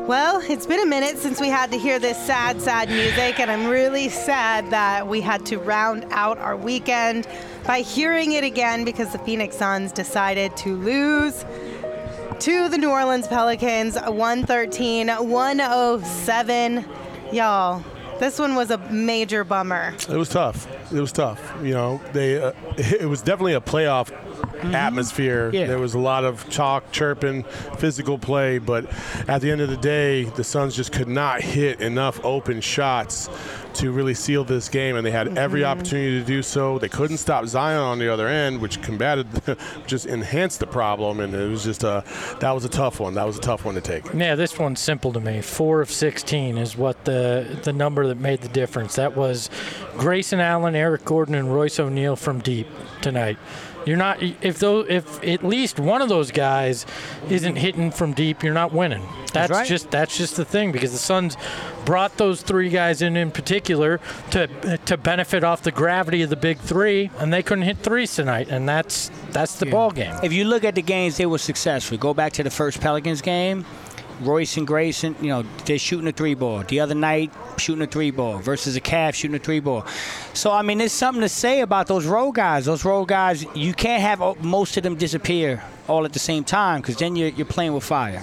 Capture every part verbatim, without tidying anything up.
Well, it's been a minute since we had to hear this sad, sad music, and I'm really sad that we had to round out our weekend by hearing it again because the Phoenix Suns decided to lose to the New Orleans Pelicans, one thirteen to one oh seven. Y'all, this one was a major bummer. It was tough. It was tough. You know, they uh, it was definitely a playoff mm-hmm. atmosphere. Yeah. There was a lot of chalk, chirping, physical play, but at the end of the day, the Suns just could not hit enough open shots to really seal this game, and they had every mm-hmm. opportunity to do so. They couldn't stop Zion on the other end, which combated, just enhanced the problem, and it was just a, that was a tough one. That was a tough one to take. Yeah, this one's simple to me. Four of sixteen is what the the number that made the difference. That was Grayson Allen, Eric Gordon, and Royce O'Neal from deep tonight. You're not if those if at least one of those guys isn't hitting from deep, you're not winning. That's, that's right. just that's just the thing, because the Suns brought those three guys in in particular to to benefit off the gravity of the big three, and they couldn't hit threes tonight, and that's that's the yeah. ball game. If you look at the games, they were successful. Go back to the first Pelicans game. Royce and Grayson, you know, they're shooting a three ball. The other night, shooting a three ball versus a Cavs shooting a three ball. So, I mean, there's something to say about those road guys. Those road guys, you can't have most of them disappear all at the same time, because then you're, you're playing with fire.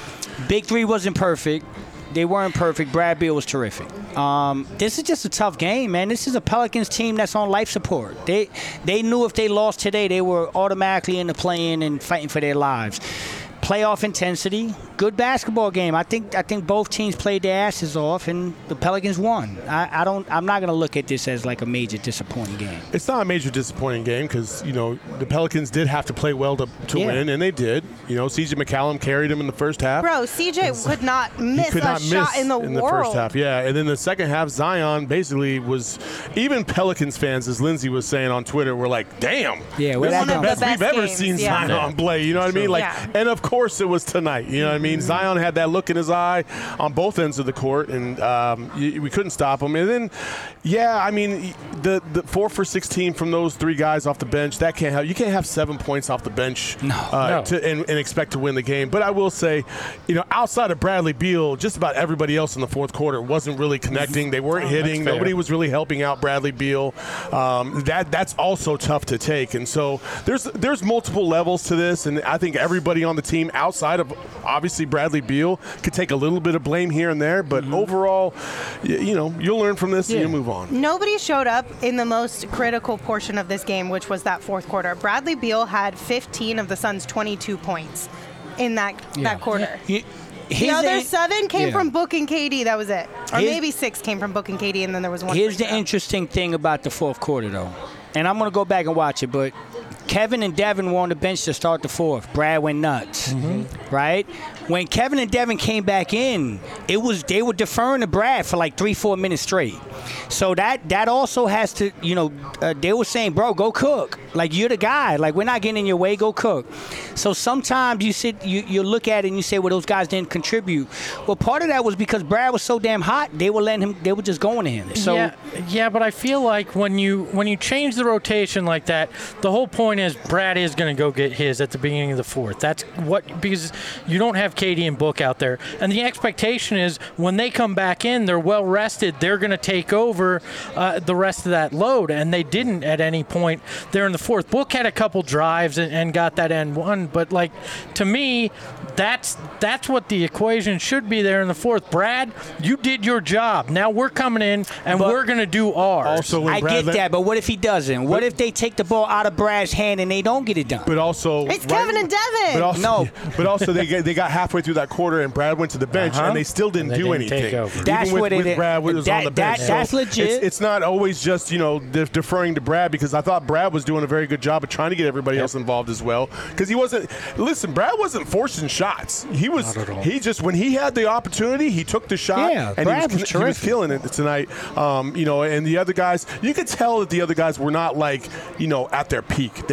Big three wasn't perfect. They weren't perfect. Brad Beal was terrific. Um, this is just a tough game, man. This is a Pelicans team that's on life support. They they knew if they lost today, they were automatically in the play-in and fighting for their lives. Playoff intensity, good basketball game. I think I think both teams played their asses off, and the Pelicans won. I, I don't. I'm not going to look at this as like a major disappointing game. It's not a major disappointing game because you know the Pelicans did have to play well to, to yeah. win, and they did. You know, C J McCollum carried them in the first half. Bro, C J could not miss could a not shot miss in the in world. the first half. Yeah, and then the second half, Zion basically was. Even Pelicans fans, as Lindsay was saying on Twitter, were like, "Damn, yeah, this is the best, the best we've ever games, seen yeah. Zion play." You know what I mean? Like, yeah. and of course it was tonight. You know what I mean? Mm-hmm. Zion had that look in his eye on both ends of the court, and um, y- we couldn't stop him. And then, yeah, I mean, the the four for sixteen from those three guys off the bench, that can't have. You can't have seven points off the bench no, uh, no. To, and, and expect to win the game. But I will say, you know, outside of Bradley Beal, just about everybody else in the fourth quarter wasn't really connecting. They weren't oh, hitting. Nobody was really helping out Bradley Beal. Um, that that's also tough to take. And so there's there's multiple levels to this, and I think everybody on the team outside of obviously Bradley Beal could take a little bit of blame here and there, but mm-hmm. overall, you, you know, you'll learn from this yeah. and you move on. Nobody showed up in the most critical portion of this game, which was that fourth quarter. Bradley Beal had fifteen of the Suns' twenty-two points in that yeah. that quarter. He, the other seven came yeah. from Book and K D. That was it. Or Here's, maybe six came from Book and K D, and then there was one. Here's the interesting thing about the fourth quarter, though. And I'm going to go back and watch it, but Kevin and Devin were on the bench to start the fourth. Brad went nuts, mm-hmm. right? When Kevin and Devin came back in, it was they were deferring to Brad for like three, four minutes straight. So that that also has to, you know, uh, they were saying, bro, go cook. Like, you're the guy. Like, we're not getting in your way. Go cook. So sometimes you sit, you, you look at it and you say, well, those guys didn't contribute. Well, part of that was because Brad was so damn hot, they were letting him, they were just going to him. So yeah, yeah, but I feel like when you when you change the rotation like that, the whole point is Brad is going to go get his at the beginning of the fourth. That's what, because you don't have K D and Book out there. And the expectation is when they come back in, they're well rested, they're going to take over uh, the rest of that load. And they didn't at any point there in the fourth. Book had a couple drives and, and got that end one, but like, to me, that's that's what the equation should be there in the fourth. Brad, you did your job. Now we're coming in and but we're going to do ours. Also, I Brad get that, but what if he doesn't? What if they take the ball out of Brad's hand and they don't get it done? But also, it's right, Kevin and Devin. But also, no. But also, they get, they got halfway through that quarter and Brad went to the bench uh-huh. and they still didn't they do didn't anything. Even that's with, what it with is. Brad was that, on the bench. That, that's so legit. It's, it's not always just, you know, de- deferring to Brad, because I thought Brad was doing a very good job of trying to get everybody yep. else involved as well. Because he wasn't. Listen, Brad wasn't forcing shots. He was. He just, when he had the opportunity, he took the shot. Yeah, and Brad he was, was he was terrific. killing it tonight. Um, you know, and the other guys, you could tell that the other guys were not like, you know, at their peak. They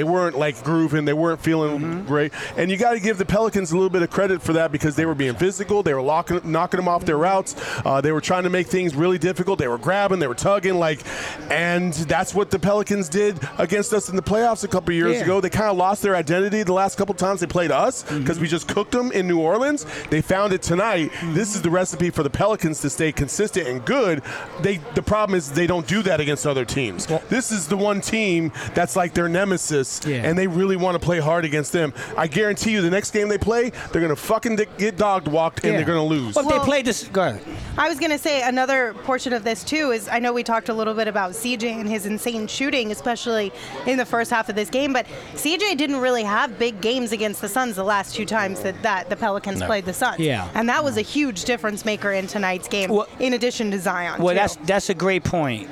They weren't like grooving. They weren't feeling mm-hmm. great. And you got to give the Pelicans a little bit of credit for that because they were being physical. They were locking, knocking them off their routes. Uh, they were trying to make things really difficult. They were grabbing. They were tugging. Like, and that's what the Pelicans did against us in the playoffs a couple years yeah. ago. They kind of lost their identity the last couple times they played us because mm-hmm. we just cooked them in New Orleans. They found it tonight. Mm-hmm. This is the recipe for the Pelicans to stay consistent and good. They the problem is they don't do that against other teams. Well, this is the one team that's like their nemesis, yeah. and they really want to play hard against them. I guarantee you the next game they play, they're going to fucking get dog walked, and yeah. they're going to lose. But well, they played this. Go ahead. I was going to say another portion of this, too, is I know we talked a little bit about C J and his insane shooting, especially in the first half of this game, but C J didn't really have big games against the Suns the last two times that, that the Pelicans no. played the Suns. Yeah. And that was a huge difference maker in tonight's game, well, in addition to Zion. Well, too. that's that's a great point.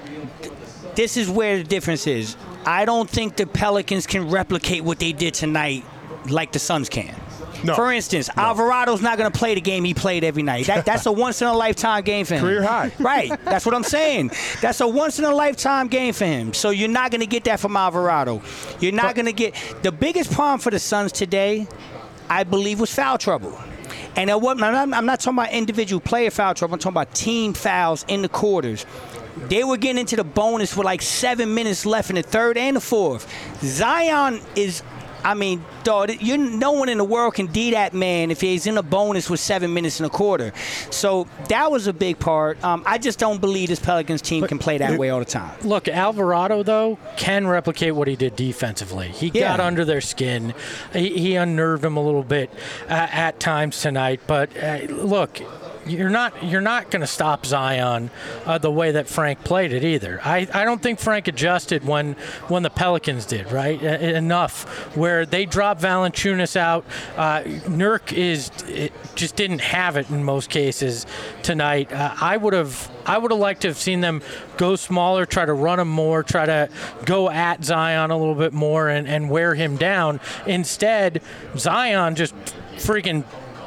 This is where the difference is. I don't think the Pelicans can replicate what they did tonight like the Suns can. No. For instance, no. Alvarado's not going to play the game he played every night. That, that's a once-in-a-lifetime game for him. Career high. Right. That's what I'm saying. That's a once-in-a-lifetime game for him. So you're not going to get that from Alvarado. You're not going to get – the biggest problem for the Suns today, I believe, was foul trouble. And it wasn't, I'm, not, I'm not talking about individual player foul trouble. I'm talking about team fouls in the quarters. They were getting into the bonus with like seven minutes left in the third and the fourth. Zion is – I mean, dog, you no one in the world can D that man if he's in a bonus with seven minutes and a quarter. So that was a big part. Um, I just don't believe this Pelicans team but can play that it, way all the time. Look, Alvarado, though, can replicate what he did defensively. He yeah. got under their skin. He, he unnerved them a little bit uh, at times tonight. But, uh, look, You're not you're not going to stop Zion uh, the way that Frank played it either. I, I don't think Frank adjusted when when the Pelicans did, right? E- enough where they dropped Valanciunas out. Uh, Nurk is it just didn't have it in most cases tonight. Uh, I would have I would have liked to have seen them go smaller, try to run him more, try to go at Zion a little bit more and, and wear him down. Instead, Zion just freaking,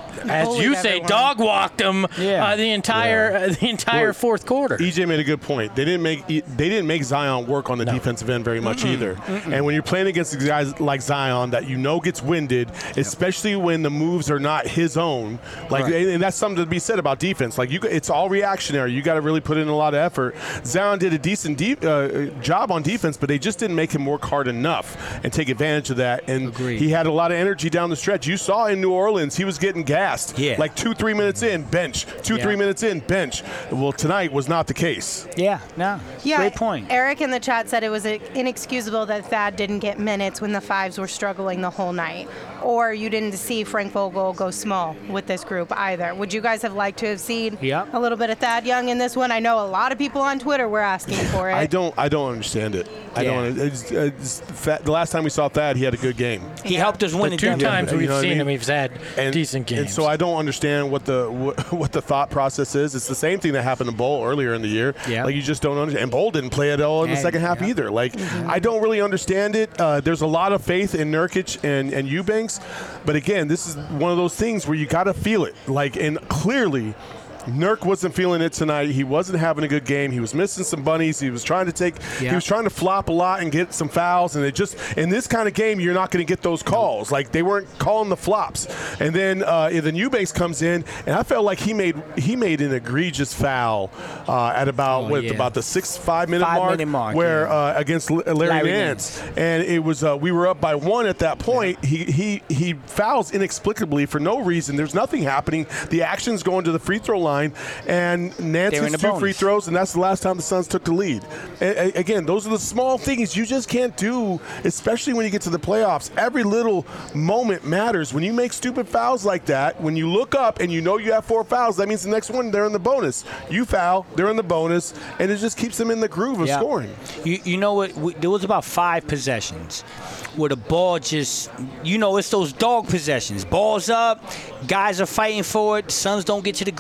as you say, everyone. dog walked them yeah. uh, the entire yeah. uh, the entire well, fourth quarter. E J made a good point. They didn't make they didn't make Zion work on the no. defensive end very much Mm-mm. either. Mm-mm. And when you're playing against guys like Zion that you know gets winded, especially yep. when the moves are not his own, like right. and that's something to be said about defense. Like you, it's all reactionary. You got to really put in a lot of effort. Zion did a decent deep, uh, job on defense, but they just didn't make him work hard enough and take advantage of that. And Agreed. he had a lot of energy down the stretch. You saw in New Orleans, he was getting gassed. Yeah. Like two, three minutes in, bench. Two, yeah. three minutes in, bench. Well, tonight was not the case. Yeah, no. Yeah, great point. Eric in the chat said it was inexcusable that Thad didn't get minutes when the Fives were struggling the whole night. Or you didn't see Frank Vogel go small with this group either. Would you guys have liked to have seen yep. a little bit of Thad Young in this one? I know a lot of people on Twitter were asking for it. I don't I don't understand it. I yeah. don't. It's, it's, the last time we saw Thad, he had a good game. He yeah. helped us win the it. two down. times yeah, we've you know seen I mean? him, he's had and, decent games. And so I don't understand what the what, what the thought process is. It's the same thing that happened to Bol earlier in the year. Yeah. Like you just don't understand. And Bol didn't play at all in the and, second half yeah. either. Like mm-hmm. I don't really understand it. Uh, there's a lot of faith in Nurkic and and Eubanks, but again, this is one of those things where you got to feel it. Like and clearly. Nurk wasn't feeling it tonight. He wasn't having a good game. He was missing some bunnies. He was trying to take yeah. he was trying to flop a lot and get some fouls, and it just in this kind of game you're not going to get those calls. Like they weren't calling the flops. And then uh, then Eubanks comes in, and I felt like he made he made an egregious foul uh, at about oh, what yeah. about the six five minute five mark, minute mark where yeah. uh, against Larry, Larry Nance. Nance. And it was uh, we were up by one at that point. Yeah. He he he fouls inexplicably for no reason. There's nothing happening. The action's going to the free throw line, and And Nance hits two bonus. free throws, and that's the last time the Suns took the lead. And, again, those are the small things you just can't do, especially when you get to the playoffs. Every little moment matters. When you make stupid fouls like that, when you look up and you know you have four fouls, that means the next one, they're in the bonus. You foul, they're in the bonus, and it just keeps them in the groove of yeah. scoring. You, you know what? We, there was about five possessions where the ball just, you know, it's those dog possessions. Ball's up, guys are fighting for it, Suns don't get to the ground,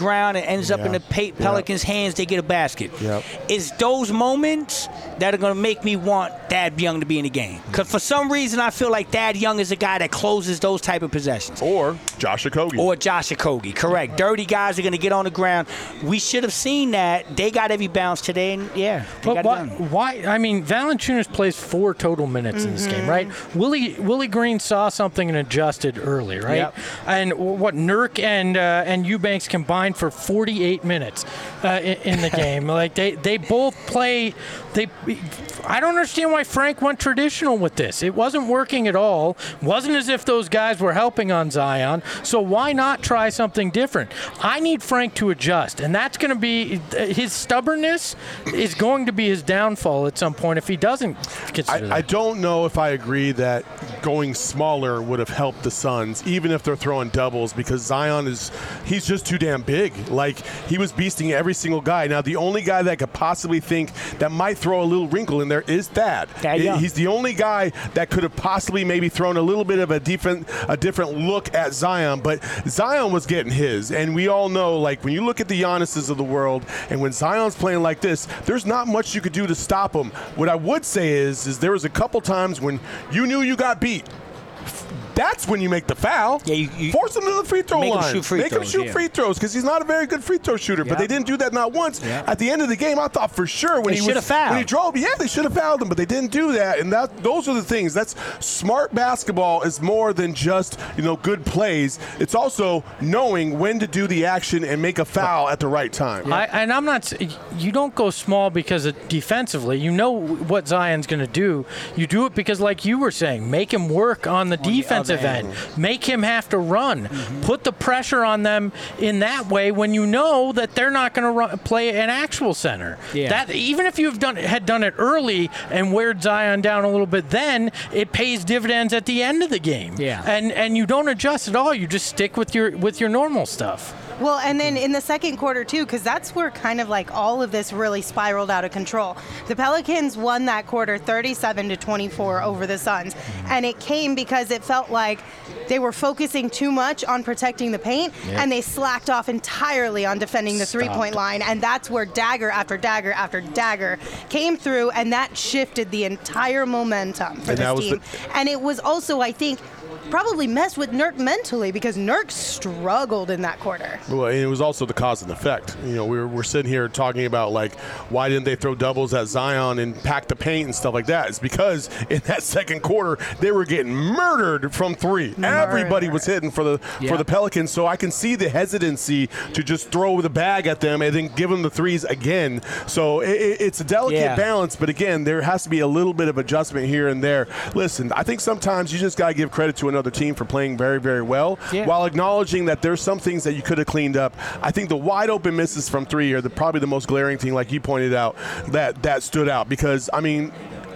it ends up Yeah. in the Pe- Pelicans' hands. They get a basket. Yep. It's those moments that are going to make me want Thad Young to be in the game. Because for some reason, I feel like Thad Young is a guy that closes those type of possessions. Or Josh Okogie. Or Josh Okogie, correct. Dirty guys are going to get on the ground. We should have seen that. They got every bounce today, and yeah, they But got why, it done. why? I mean, Valanciunas plays four total minutes Mm-hmm. in this game, right? Willie Willie Green saw something and adjusted early, right? Yep. And what Nurk and uh, and Eubanks combined for forty-eight minutes uh, in, in the game. Like they they both play. They. I don't understand why Frank went traditional with this. It wasn't working at all. Wasn't as if those guys were helping on Zion. So why not try something different? I need Frank to adjust, and that's going to be his stubbornness is going to be his downfall at some point if he doesn't consider that. I, I don't know if I agree that going smaller would have helped the Suns, even if they're throwing doubles, because Zion is he's just too damn big. Like, he was beasting every single guy. Now, the only guy that could possibly think that might throw a little wrinkle in there is Thad. Thad Young. He's the only guy that could have possibly maybe thrown a little bit of a different a different look at Zion, but Zion was getting his. And we all know, like, when you look at the Giannis's of the world, and when Zion's playing like this, there's not much you could do to stop him. What I would say is, is there was a couple times when you knew you got beat. That's when you make the foul. Yeah, you, you force him to the free throw make line. him shoot free make throws, him shoot yeah. free throws because he's not a very good free throw shooter. But Yep. they didn't do that not once. Yep. At the end of the game, I thought for sure when They he should was have fouled. when he drove, yeah, they should have fouled him, but they didn't do that. And that those are the things. That's smart basketball is more than just you know good plays. It's also knowing when to do the action and make a foul at the right time. I, and I'm not. s- You don't go small because of defensively. You know what Zion's going to do. You do it because, like you were saying, make him work on the the defensive other end. end. Make him have to run. Put the pressure on them in that way when you know that they're not going to play an actual center. Yeah. That even if you've done had done it early and weared Zion down a little bit, then it pays dividends at the end of the game. Yeah. And and you don't adjust at all. You just stick with your with your normal stuff. Well, and then in the second quarter, too, because that's where kind of like all of this really spiraled out of control. The Pelicans won that quarter thirty-seven to twenty-four over the Suns. And it came because it felt like they were focusing too much on protecting the paint, and they slacked off entirely on defending the three-point line. And that's where dagger after dagger after dagger came through, and that shifted the entire momentum for And that this was team. the- And it was also, I think, probably messed with Nurk mentally because Nurk struggled in that quarter. Well, and it was also the cause and effect. You know, we were, we're sitting here talking about, like, why didn't they throw doubles at Zion and pack the paint and stuff like that? It's because in that second quarter, they were getting murdered from three. Everybody was hitting for the Yeah. for the Pelicans, so I can see the hesitancy to just throw the bag at them and then give them the threes again. So it, it- it's a delicate Yeah. balance, but again, there has to be a little bit of adjustment here and there. Listen, I think sometimes you just got to give credit to another team for playing very, very well, Yeah. while acknowledging that there's some things that you could have cleaned up. I think the wide open misses from three are the, probably the most glaring thing, like you pointed out, that that stood out. Because, I mean,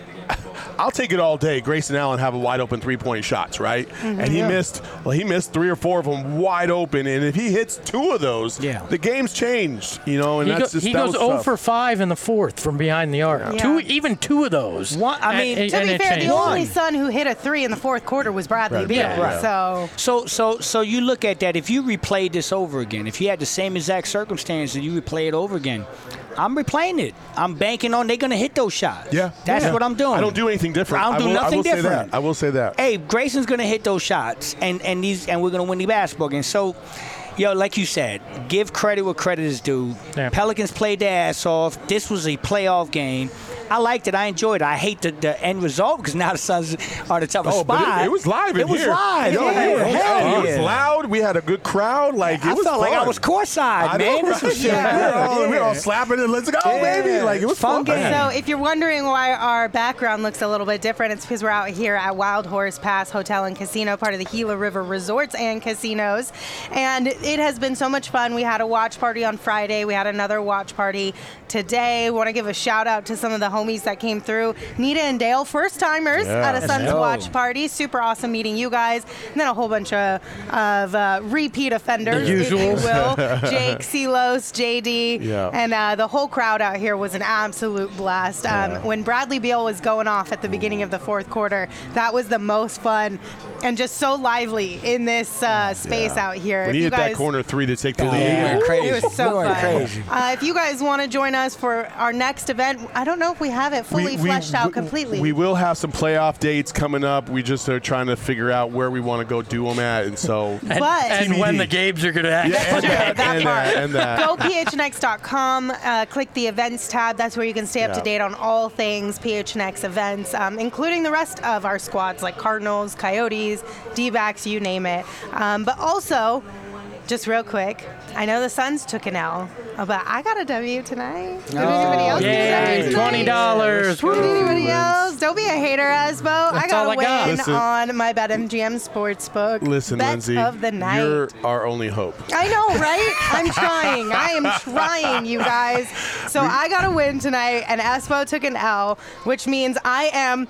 I'll take it all day. Grayson Allen have a wide open three-point shots, right? And he missed, well, he missed three or four of them wide open. And if he hits two of those, Yeah. the game's changed, you know. And He, that's go, just he that goes was zero tough. for five in the fourth from behind the arc. Yeah. Two, even two of those. One- I And- mean, and- To and be it fair, changed. the only Sun who hit a three in the fourth quarter was Bradley Right. Beal. Yeah, right. So So, so, so you look at that. If you replayed this over again, if you had the same exact circumstances and you replay it over again, I'm replaying it. I'm banking on they're going to hit those shots. Yeah. That's Yeah. what I'm doing. I don't do anything different. I don't do will, nothing I will different. Say that. I will say that. Hey, Grayson's going to hit those shots, and and these, and we're going to win the basketball game. So, yo, like you said, give credit where credit is due. Yeah. Pelicans played their ass off. This was a playoff game. I liked it. I enjoyed it. I hate the, the end result because now the Suns are the toughest Oh, but spot. it, it was live in It was here. live. Yo, yeah, it, was, hell it was yeah. loud. We had a good crowd. Like it I was felt like I fun. was courtside, I man. know, This was right? shit Yeah. good. We were all slapping it. Let's go, Yeah. baby! Like it was Fun fun. game. So if you're wondering why our background looks a little bit different, it's because we're out here at Wild Horse Pass Hotel and Casino, part of the Gila River Resorts and Casinos. And it has been so much fun. We had a watch party on Friday. We had another watch party today. Want to give a shout out to some of the homies that came through. Nita and Dale, first timers Yeah. at a Suns go. watch party. Super awesome meeting you guys. And then a whole bunch of, of uh, repeat offenders, The if you usuals. will. Jake, Silos, J D, Yeah. and uh, the whole crowd out here was an absolute blast. Um, Yeah. When Bradley Beal was going off at the beginning of the fourth quarter, that was the most fun and just so lively in this uh, space Yeah. out here. We If you needed that guys- corner three to take the Oh, lead. we went crazy. It was so We went fun. crazy. Uh, if you guys want to join us for our next event, I don't know if we have it fully fleshed out completely. We will have some playoff dates coming up. We just are trying to figure out where we want to go do them at, and so. And, But- and when the games are going to actually Yeah, and that, that and part. that, and that. Go P H N X dot com, uh, click the events tab. That's where you can stay up to Yeah. date on all things P H N X events, um, including the rest of our squads like Cardinals, Coyotes, D-backs, you name it. Um, but also, just real quick, I know the Suns took an L, but I got a W tonight. Did anybody else get a W Yay, tonight? twenty dollars. Did anybody else? Don't be a hater, Espo. I That's got all a I got. win Listen. on my BetMGM Sportsbook. Listen, Bet Lindsay, of the night. you're our only hope. I know, right? I'm trying. I am trying, you guys. So I got a win tonight, and Espo took an L, which means I am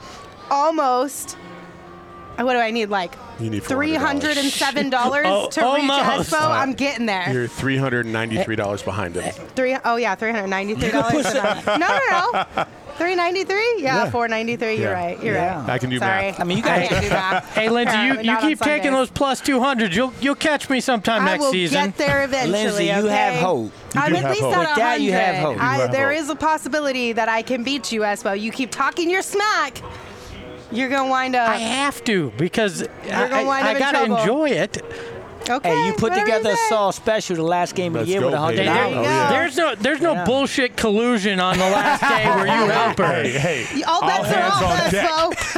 almost. What do I need? Like You need three hundred and seven dollars Oh, to reach almost. Espo. I'm getting there. You're three hundred ninety-three dollars behind him. Three. Oh yeah, three hundred ninety-three dollars. No, no, no. Three ninety-three. Yeah, Yeah. four ninety-three. You're Yeah. right. You're Yeah. right. I can do Sorry. math. I mean, you I guys- can't do math. Hey, Lindsay, you, Apparently you not on keep taking Sundays. those plus two hundreds. You'll you'll catch me sometime I next will season. get there eventually. Lindsay, you okay? have hope. You I'm do at have least hope. at With that, you have one hundred. hope. You I, have there hope. is a possibility that I can beat you, Espo. You keep talking your smack, you're gonna wind up. I have to because I, gonna wind I, up I in gotta trouble. enjoy it. okay. Hey, you put whatever together you a say. Saul special the last game of Let's the year go, with one hundred baby. There you dollars. go. yeah. There's no there's no Yeah. bullshit collusion on the last day where you help her. Hey, hey. All bets are hands off, on deck.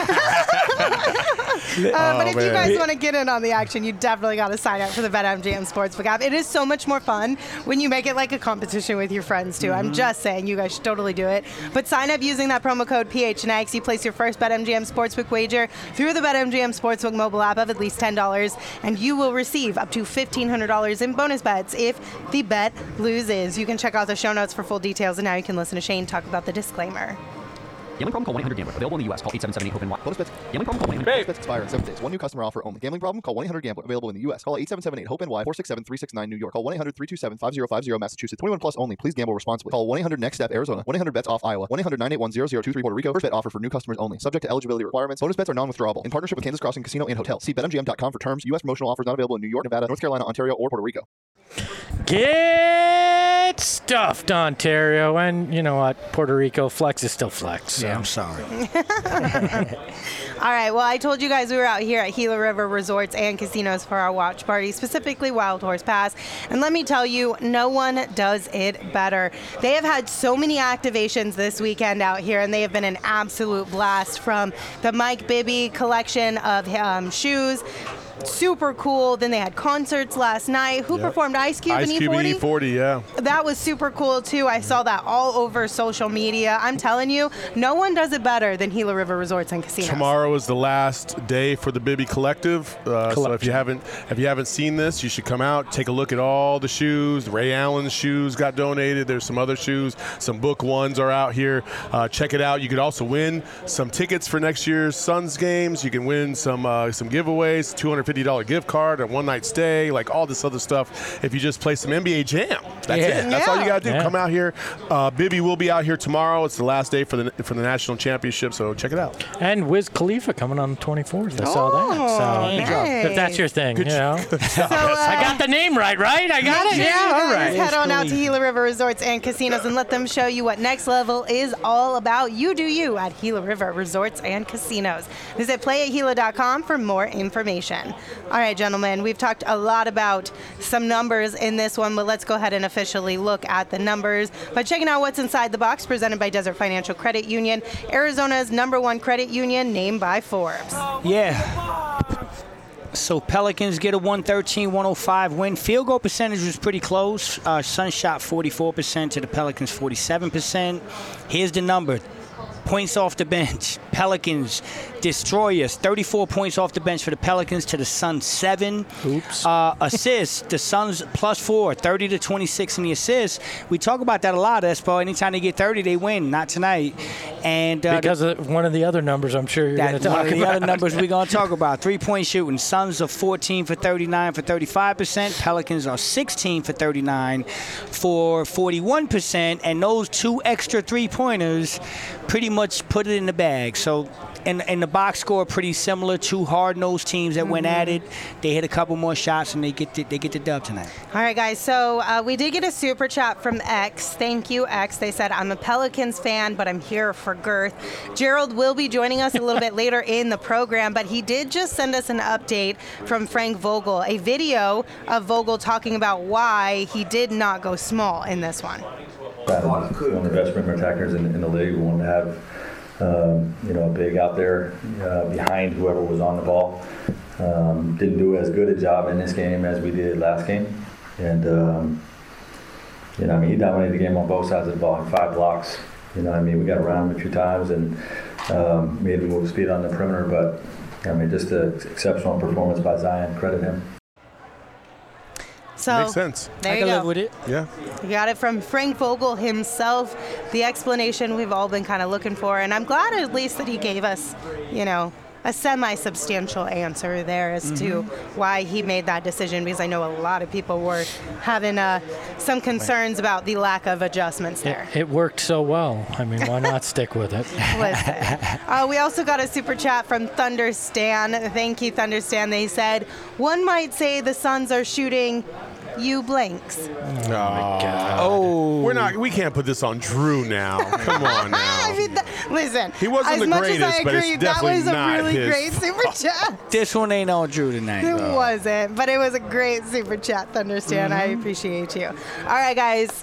Espo. Uh, but Oh, if you man. guys want to get in on the action, you definitely got to sign up for the BetMGM Sportsbook app. It is so much more fun when you make it like a competition with your friends, too. I'm just saying, you guys should totally do it. But sign up using that promo code P H N X. You place your first BetMGM Sportsbook wager through the BetMGM Sportsbook mobile app of at least ten dollars, and you will receive up to fifteen hundred dollars in bonus bets if the bet loses. You can check out the show notes for full details, and now you can listen to Shane talk about the disclaimer. Gambling problem? Call one eight hundred gambler. Available in the U S. Call eight seven seven eight open Y. Bonus bets. Gambling problem? Call one eight hundred. Bonus bets expire in seven days. One new customer offer only. Gambling problem? Call one eight hundred gambler. Available in the U S. Call eight seven seven eight hope N Y four six seven three six nine New York. Call one eight hundred three two seven five zero five zero Massachusetts. twenty-one plus only. Please gamble responsibly. Call one eight hundred next step Arizona. one eight hundred bets off Iowa. one eight hundred nine eight one zero zero two three Puerto Rico. First bet offer for new customers only. Subject to eligibility requirements. Bonus bets are non-withdrawable. In partnership with Kansas Crossing Casino and Hotel. See bet M G M dot com for terms. U S promotional offers not available in New York, Nevada, North Carolina, Ontario, or Puerto Rico. Get stuffed, Ontario, and you know what? Puerto Rico flex is still flex. So. Yeah, I'm sorry. All right. Well, I told you guys we were out here at Gila River Resorts and Casinos for our watch party, specifically Wild Horse Pass. And let me tell you, no one does it better. They have had so many activations this weekend out here, and they have been an absolute blast, from the Mike Bibby collection of um, shoes. Super cool. Then they had concerts last night. Who Yep. performed? Ice Cube Ice and Cube E and forty? E forty, yeah. That was super cool, too. I saw that all over social media. I'm telling you, no one does it better than Gila River Resorts and Casinos. Tomorrow is the last day for the Bibby Collective. Uh, so if you haven't if you haven't seen this, you should come out, take a look at all the shoes. Ray Allen's shoes got donated. There's some other shoes. Some book ones are out here. Uh, check it out. You could also win some tickets for next year's Suns games. You can win some uh, some giveaways, two hundred fifty dollars gift card, a one night stay, like all this other stuff. If you just play some N B A Jam, that's Yeah. it. That's all you Yeah. got to do. Yeah. Come out here. Uh, Bibby will be out here tomorrow. It's the last day for the for the national championship. So check it out. And Wiz Khalifa coming on the twenty-fourth. I saw that. Oh, So nice. if that's your thing, you know. So, uh, I got the name right, right? I got Make it. sure Yeah, you all guys right. head on out to Gila River Resorts and Casinos and let them show you what Next Level is all about. You do you at Gila River Resorts and Casinos. Visit play at gila dot com for more information. All right, gentlemen, we've talked a lot about some numbers in this one, but let's go ahead and officially look at the numbers by checking out what's inside the box, presented by Desert Financial Credit Union, Arizona's number one credit union, named by Forbes. Yeah. So Pelicans get a one thirteen one oh five win. Field goal percentage was pretty close. Uh, Suns shot forty-four percent to the Pelicans forty-seven percent. Here's the number. Points off the bench. Pelicans destroy us. thirty-four points off the bench for the Pelicans to the Suns seven. Oops. Uh, assists. The Suns plus four. thirty to twenty-six in the assists. We talk about that a lot, Espo. Anytime they get thirty, they win. Not tonight. And uh, because of one of the other numbers I'm sure you're going to That's talk one of the about. other numbers we're going to talk about. Three-point shooting. Suns are fourteen for thirty-nine for thirty-five percent. Pelicans are sixteen for thirty-nine for forty-one percent. And those two extra three-pointers pretty much put it in the bag. So, and, and the box score pretty similar. Two hard-nosed teams that mm-hmm. went at it. They hit a couple more shots, and they get the, they get the dub tonight. All right, guys. So uh, we did get a super chat from X. Thank you, X. They said, I'm a Pelicans fan, but I'm here for girth. Gerald will be joining us a little bit later in the program, but he did just send us an update from Frank Vogel, a video of Vogel talking about why he did not go small in this one. One of the best rim attackers in, in the league. We wanted to have um, you know, a big out there uh, behind whoever was on the ball. Um, didn't do as good a job in this game as we did last game. And, um, you know, I mean, he dominated the game on both sides of the ball, five blocks. You know, I mean, we got around him a few times and um, made him move speed on the perimeter. But, I mean, just an exceptional performance by Zion. Credit him. So makes sense. There I you can go. live with it. Yeah. You got it from Frank Vogel himself, the explanation we've all been kind of looking for. And I'm glad at least that he gave us, you know, a semi-substantial answer there as mm-hmm. to why he made that decision, because I know a lot of people were having uh, some concerns about the lack of adjustments there. It, it worked so well. I mean, why not stick with it? Listen. Uh, we also got a super chat from Thunder Stan. Thank you, Thunder Stan. They said, one might say the Suns are shooting you blanks. Oh, my God. Oh, we're not. We can't put this on Drew now. Come on now. I mean, th- listen. He wasn't as the much greatest, as I but agree, it's that definitely was a not really his great super chat. This one ain't on Drew tonight. It though. wasn't, but it was a great super chat, Thunder Stan. Mm-hmm. I appreciate you. All right, guys.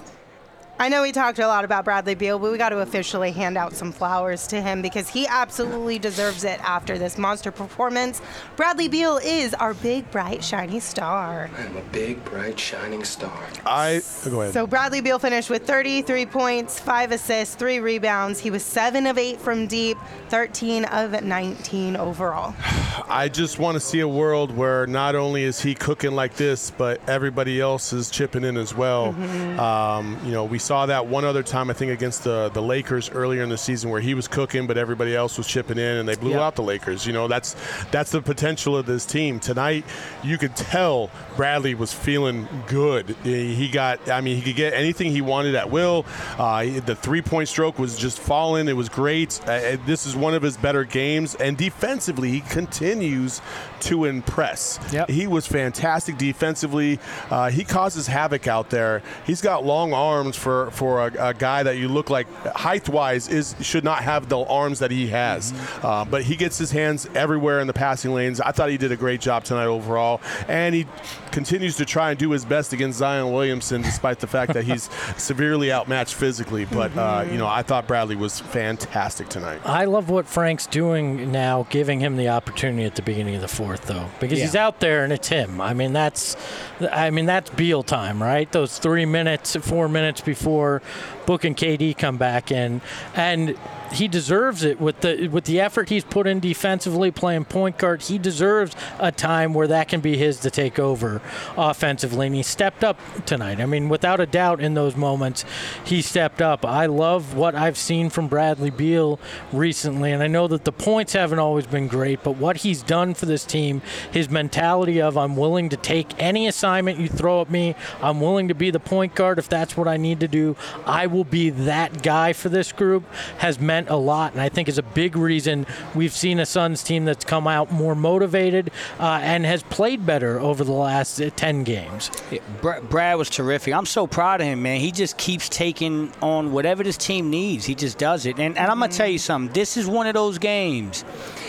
I know we talked a lot about Bradley Beal, but we got to officially hand out some flowers to him because he absolutely deserves it after this monster performance. Bradley Beal is our big, bright, shiny star. I'm a big, bright, shining star. I go ahead. So Bradley Beal finished with thirty-three points, five assists, three rebounds. He was seven of eight from deep, thirteen of nineteen overall. I just want to see a world where not only is he cooking like this, but everybody else is chipping in as well. Mm-hmm. Um, you know, we saw that one other time, I think, against the, the Lakers earlier in the season where he was cooking, but everybody else was chipping in, and they blew yep. out the Lakers. You know, that's that's the potential of this team. Tonight, you could tell Bradley was feeling good. He got, I mean, he could get anything he wanted at will. Uh, the three-point stroke was just falling. It was great. Uh, this is one of his better games. And defensively, he continues to impress. Yep. He was fantastic defensively. Uh, he causes havoc out there. He's got long arms for for a, a guy that you look like height-wise is should not have the arms that he has. Mm-hmm. Uh, but he gets his hands everywhere in the passing lanes. I thought he did a great job tonight overall. And he continues to try and do his best against Zion Williamson, despite the fact that he's severely outmatched physically. But, mm-hmm. uh, you know, I thought Bradley was fantastic tonight. I love what Frank's doing now, giving him the opportunity at the beginning of the fourth, though, because yeah. he's out there and it's him. I mean, that's, I mean, that's Beal time, right? Those three minutes, four minutes before Book and K D come back in, and he deserves it with the with the effort he's put in defensively, playing point guard. He deserves a time where that can be his to take over offensively, and he stepped up tonight. I mean, without a doubt, in those moments, he stepped up. I love what I've seen from Bradley Beal recently, and I know that the points haven't always been great, but what he's done for this team, his mentality of I'm willing to take any assignment you throw at me, I'm willing to be the point guard if that's what I need to do, I will be that guy for this group, has meant a lot, and I think is a big reason we've seen a Suns team that's come out more motivated uh, and has played better over the last uh, ten games. Yeah, Br- Brad was terrific. I'm so proud of him, man. He just keeps taking on whatever this team needs. He just does it. And, and I'm going to tell you something. This is one of those games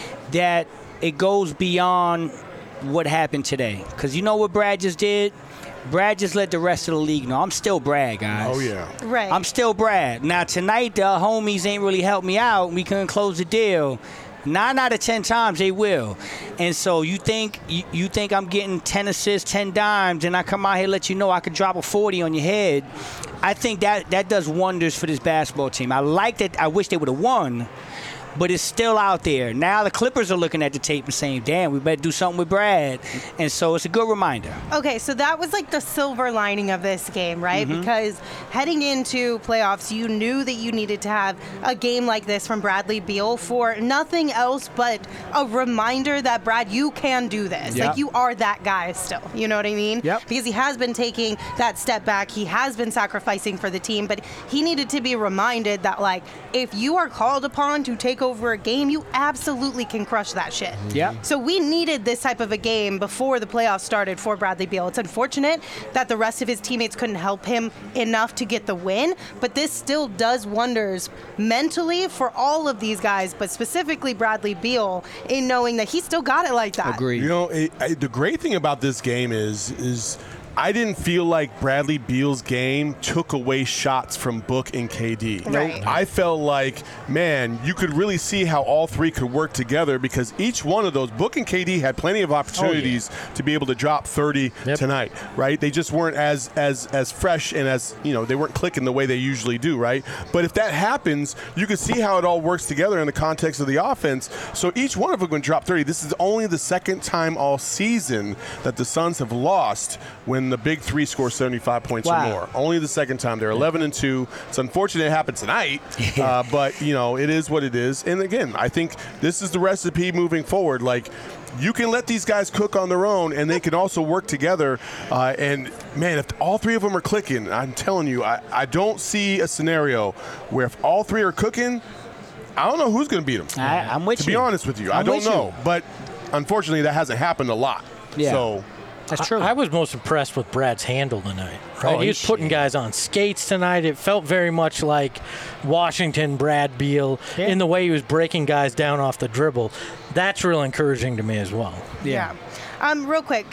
that it goes beyond what happened today. Because you know what Brad just did? Brad just let the rest of the league know I'm still Brad, guys. Oh, yeah. Right. I'm still Brad. Now, tonight, the homies ain't really helped me out. We couldn't close the deal. Nine out of ten times they will. And so you think you, you think I'm getting ten assists, ten dimes, and I come out here and let you know I could drop a forty on your head. I think that, that does wonders for this basketball team. I like that. I wish they would have won. but it's still out there. Now the Clippers are looking at the tape and saying, damn, we better do something with Brad. And so it's a good reminder. Okay, so that was like the silver lining of this game, right? Mm-hmm. Because heading into playoffs, you knew that you needed to have a game like this from Bradley Beal for nothing else but a reminder that, Brad, you can do this. Yep. Like, you are that guy still. You know what I mean? Yep. Because he has been taking that step back. He has been sacrificing for the team, but he needed to be reminded that, like, if you are called upon to take over a game, you absolutely can crush that shit. Yep. So we needed this type of a game before the playoffs started for Bradley Beal. It's unfortunate that the rest of his teammates couldn't help him enough to get the win, but this still does wonders mentally for all of these guys, but specifically Bradley Beal, in knowing that he still got it like that. Agreed. You know, it, I, the great thing about this game is is I didn't feel like Bradley Beal's game took away shots from Book and K D. Right. I felt like, man, you could really see how all three could work together because each one of those, Book and K D had plenty of opportunities oh, yeah. to be able to drop thirty yep. tonight, right? They just weren't as as as fresh and as, you know, they weren't clicking the way they usually do, right? But if that happens, you can see how it all works together in the context of the offense. So each one of them can drop thirty. This is only the second time all season that the Suns have lost when the big three score seventy-five points wow. or more. Only the second time. They're eleven and two. It's unfortunate it happened tonight, uh, but, you know, it is what it is. And, again, I think this is the recipe moving forward. Like, you can let these guys cook on their own, and they can also work together. Uh, and, man, if all three of them are clicking, I'm telling you, I, I don't see a scenario where if all three are cooking, I don't know who's going to beat them. I, I'm with to you. To be honest with you, I'm I don't with know. you. But, unfortunately, that hasn't happened a lot. Yeah. So that's true. I, I was most impressed with Brad's handle tonight. Right? Oh, he was putting shit. guys on skates tonight. It felt very much like Washington Brad Beal yeah. in the way he was breaking guys down off the dribble. That's real encouraging to me as well. Yeah. yeah. Um, real quick,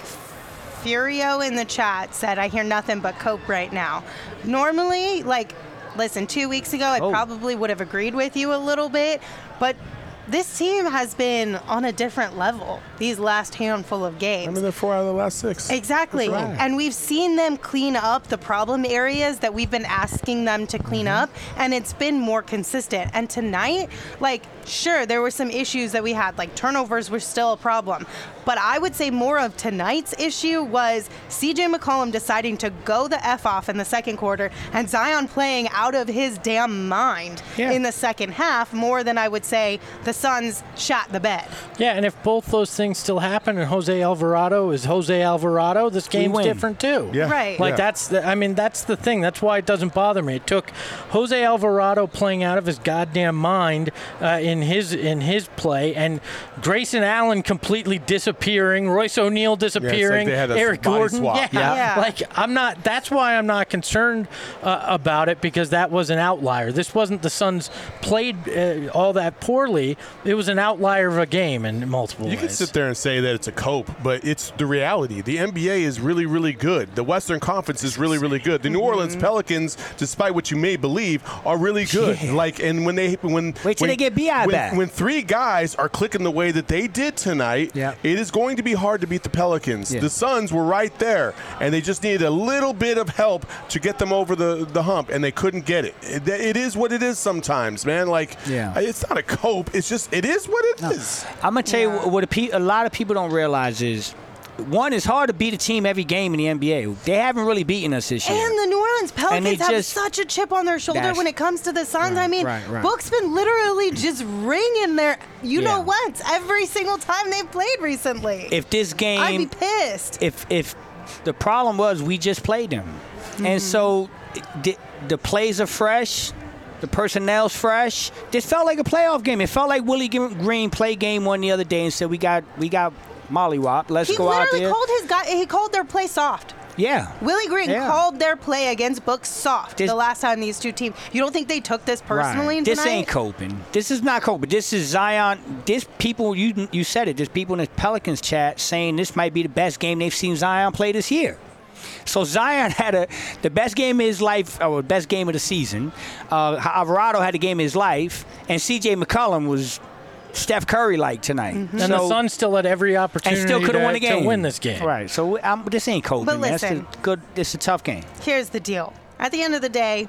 Furio in the chat said, I hear nothing but Cope right now. Normally, like, listen, two weeks ago, I oh. probably would have agreed with you a little bit, but this team has been on a different level these last handful of games. I mean, they're four out of the last six. Exactly. Right. And we've seen them clean up the problem areas that we've been asking them to clean mm-hmm. up, and it's been more consistent. And tonight, like, sure, there were some issues that we had, like turnovers were still a problem. But I would say more of tonight's issue was C J McCollum deciding to go the F off in the second quarter and Zion playing out of his damn mind yeah. in the second half more than I would say the Suns shot the bed. Yeah, and if both those things still happen and Jose Alvarado is Jose Alvarado, this game's different too. Yeah. Right. Like yeah. that's the, I mean, that's the thing. That's why it doesn't bother me. It took Jose Alvarado playing out of his goddamn mind uh, in his in his play, and Grayson Allen completely disappearing, Royce O'Neal disappearing, yeah, it's like they had a Eric body Gordon. swap. Yeah. Yeah. Yeah. Like I'm not. That's why I'm not concerned uh, about it, because that was an outlier. This wasn't the Suns played uh, all that poorly. It was an outlier of a game in multiple You ways. can sit there and say that it's a cope, but it's the reality. The N B A is really, really good. The Western Conference is really, really good. The New Orleans Pelicans, despite what you may believe, are really good. Yeah. Like, and when they when Wait till when, they get B I when, back. when three guys are clicking the way that they did tonight, Yeah. it is going to be hard to beat the Pelicans. Yeah. The Suns were right there, and they just needed a little bit of help to get them over the, the hump, and they couldn't get it. it. It is what it is sometimes, man. Like, Yeah. it's not a cope. It's just, it is what it is. I'm going to tell Yeah. you what a, pe- a lot of people don't realize is, one, it's hard to beat a team every game in the N B A. They haven't really beaten us this year. And the New Orleans And Pelicans they have just- such a chip on their shoulder That's- when it comes to the Suns. Right, I mean, right, right. Book's been literally just ringing their, you Yeah. know what, every single time they've played recently. If this game, I'd be pissed. if if the problem was we just played them, Mm-hmm. and so the, the plays are fresh, the personnel's fresh. This felt like a playoff game. It felt like Willie Green played game one the other day and said, "We got we got mollywopped. Let's He go out literally there." called his guy, he called their play soft. Yeah. Willie Green Yeah. called their play against Book soft This- the last time these two teams. You don't think they took this personally Right. tonight? This ain't coping. This is not coping. This is Zion. This people, you you said it. There's people in the Pelicans chat saying this might be the best game they've seen Zion play this year. So Zion had a the best game of his life, or the best game of the season. Uh, Alvarado had the game of his life, and C J McCollum was Steph Curry like tonight. Mm-hmm. and So- the Suns still had every and opportunity still could have to, won the game. to win this game. Right. So um, this ain't coping. But man. That's listen. the good. It's a tough game. Here's the deal. At the end of the day,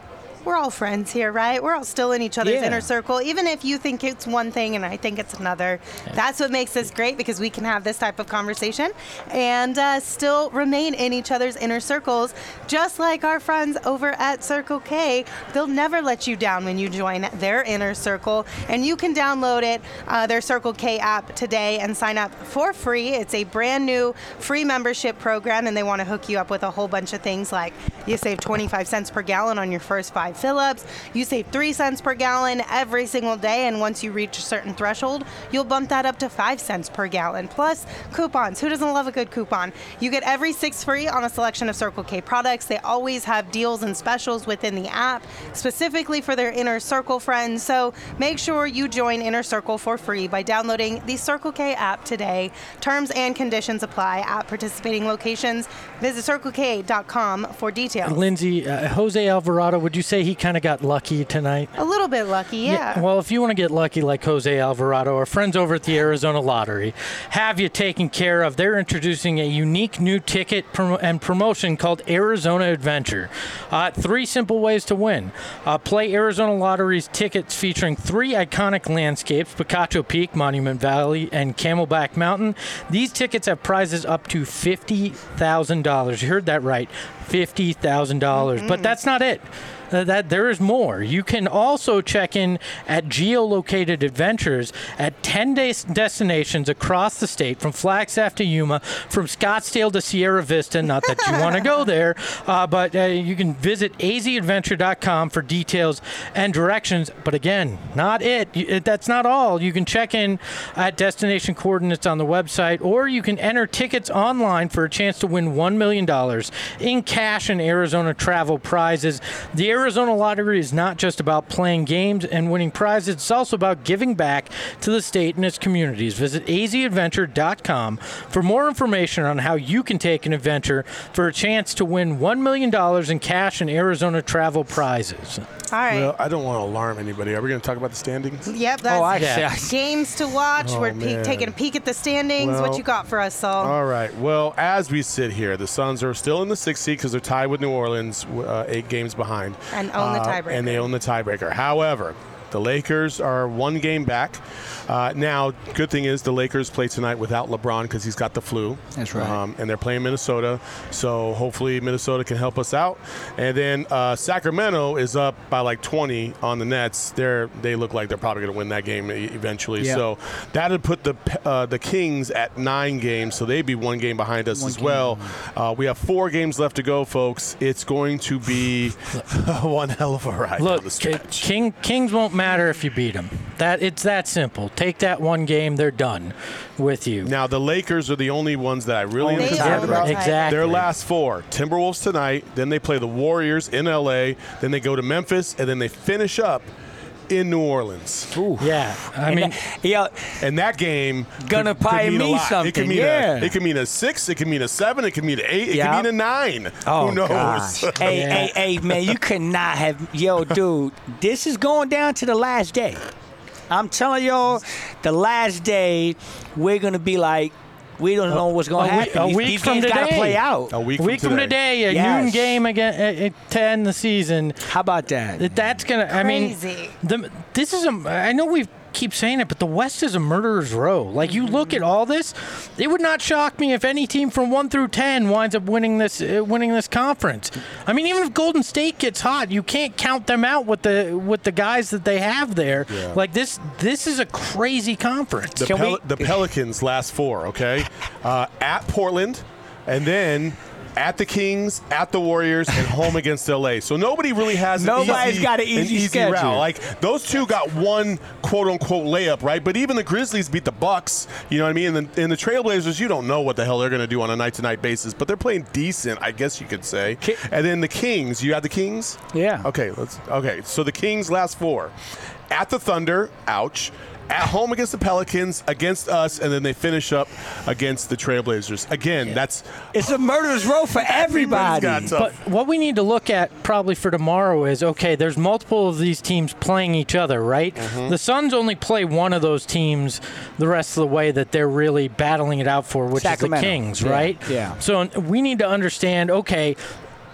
we're all friends here, right? We're all still in each other's Yeah. inner circle. Even if you think it's one thing and I think it's another, that's what makes this great, because we can have this type of conversation and uh, still remain in each other's inner circles, just like our friends over at Circle K. They'll never let you down when you join their inner circle, and you can download it, uh, their Circle K app today, and sign up for free. It's a brand new free membership program, and they want to hook you up with a whole bunch of things like you save twenty-five cents per gallon on your first five fill-ups, you save three cents per gallon every single day, and once you reach a certain threshold, you'll bump that up to five cents per gallon. Plus coupons. Who doesn't love a good coupon? You get every six free on a selection of Circle K products. They always have deals and specials within the app specifically for their Inner Circle friends. So make sure you join Inner Circle for free by downloading the Circle K app today. Terms and conditions apply at participating locations. Visit circle k dot com for details. Lindsay, uh, Jose Alvarado, would you say he kind of got lucky tonight? A little bit lucky, yeah. Well, if you want to get lucky like Jose Alvarado, our friends over at the Arizona Lottery have you taken care of. They're introducing a unique new ticket prom- and promotion called Arizona Adventure. Uh, three simple ways to win. Uh, play Arizona Lottery's tickets featuring three iconic landscapes, Picacho Peak, Monument Valley, and Camelback Mountain. These tickets have prizes up to fifty thousand dollars. You heard that right, fifty thousand dollars. Mm-hmm. But that's not it. Uh, that there is more. You can also check in at geolocated adventures at ten days destinations across the state, from Flagstaff to Yuma, from Scottsdale to Sierra Vista. Not that you want to go there, uh, but uh, you can visit a z adventure dot com for details and directions. But again, not it. it. That's not all. You can check in at destination coordinates on the website, or you can enter tickets online for a chance to win one million dollars in cash and Arizona travel prizes. The Arizona Lottery is not just about playing games and winning prizes. It's also about giving back to the state and its communities. Visit a z adventure dot com for more information on how you can take an adventure for a chance to win one million dollars in cash and Arizona travel prizes. All right. Well, I don't want to alarm anybody. Are we going to talk about the standings? Yep, that's Oh, I- Yeah. games to watch. Oh, We're pe- man. taking a peek at the standings. Well, what you got for us, Saul? All right. Well, as we sit here, the Suns are still in the sixth seed because they're tied with New Orleans, uh, eight games behind. And own the Uh, tiebreaker. And they own the tiebreaker. However, the Lakers are one game back. Uh, now, good thing is the Lakers play tonight without LeBron because he's got the flu. That's right. Um, and they're playing Minnesota, so hopefully Minnesota can help us out. And then uh, Sacramento is up by like twenty on the Nets. They're they look like they're probably going to win that game e- eventually. Yeah. So that would put the uh, the Kings at nine games, so they'd be one game behind us One as game. well. Uh, we have four games left to go, folks. It's going to be one hell of a ride down Look, the stretch. King, Kings won't matter if you beat them. That it's that simple. Take that one game, they're done with you. Now, the Lakers are the only ones that I really am They concerned are about. the Exactly. Their last four: Timberwolves tonight, then they play the Warriors in L A, then they go to Memphis, and then they finish up in New Orleans. Yeah, I And mean, that- yeah, And that game Gonna could, could probably mean, a mean lot. It something, could mean yeah. a, it could mean a six, it could mean a seven, it could mean an eight, it Yeah. could mean a nine. Oh, Who knows? gosh. hey, Yeah. hey, hey, man, you could not have. Yo, dude, this is going down to the last day. I'm telling y'all, the last day, we're going to be like, we don't know what's going to a week- happen. a These- week these from games got to today. play out. A week, a week from today, a Yes. noon game again at, at to end the season. How about that? That- That's gonna. I mean, Crazy. the, this is a. I know we keep saying it, but the West is a murderer's row. Like, you look at all this, it would not shock me if any team from one through ten winds up winning this uh, winning this conference. I mean, even if Golden State gets hot, you can't count them out with the with the guys that they have there. Yeah. Like this, this is a crazy conference. The, Can Pel- we- the Pelicans last four, okay? Uh, at Portland, and then at the Kings, at the Warriors, and home against L A. So nobody really has an Nobody's easy, got an easy schedule. route. Like, those two got one quote-unquote layup, right? But even the Grizzlies beat the Bucks, you know what I mean? And the, and the Trailblazers, you don't know what the hell they're going to do on a night-to-night basis, but they're playing decent, I guess you could say. Ki- And then the Kings, you had the Kings? Yeah. Okay, let's. Okay, so the Kings last four. At the Thunder, ouch. At home against the Pelicans, against us, and then they finish up against the Trailblazers. Again, that's It's a murderer's row for everybody. Everybody's got But tough. what we need to look at probably for tomorrow is, okay, there's multiple of these teams playing each other, right? Mm-hmm. The Suns only play one of those teams the rest of the way that they're really battling it out for, which Sacramento. is the Kings, Yeah, right? yeah. So we need to understand, okay,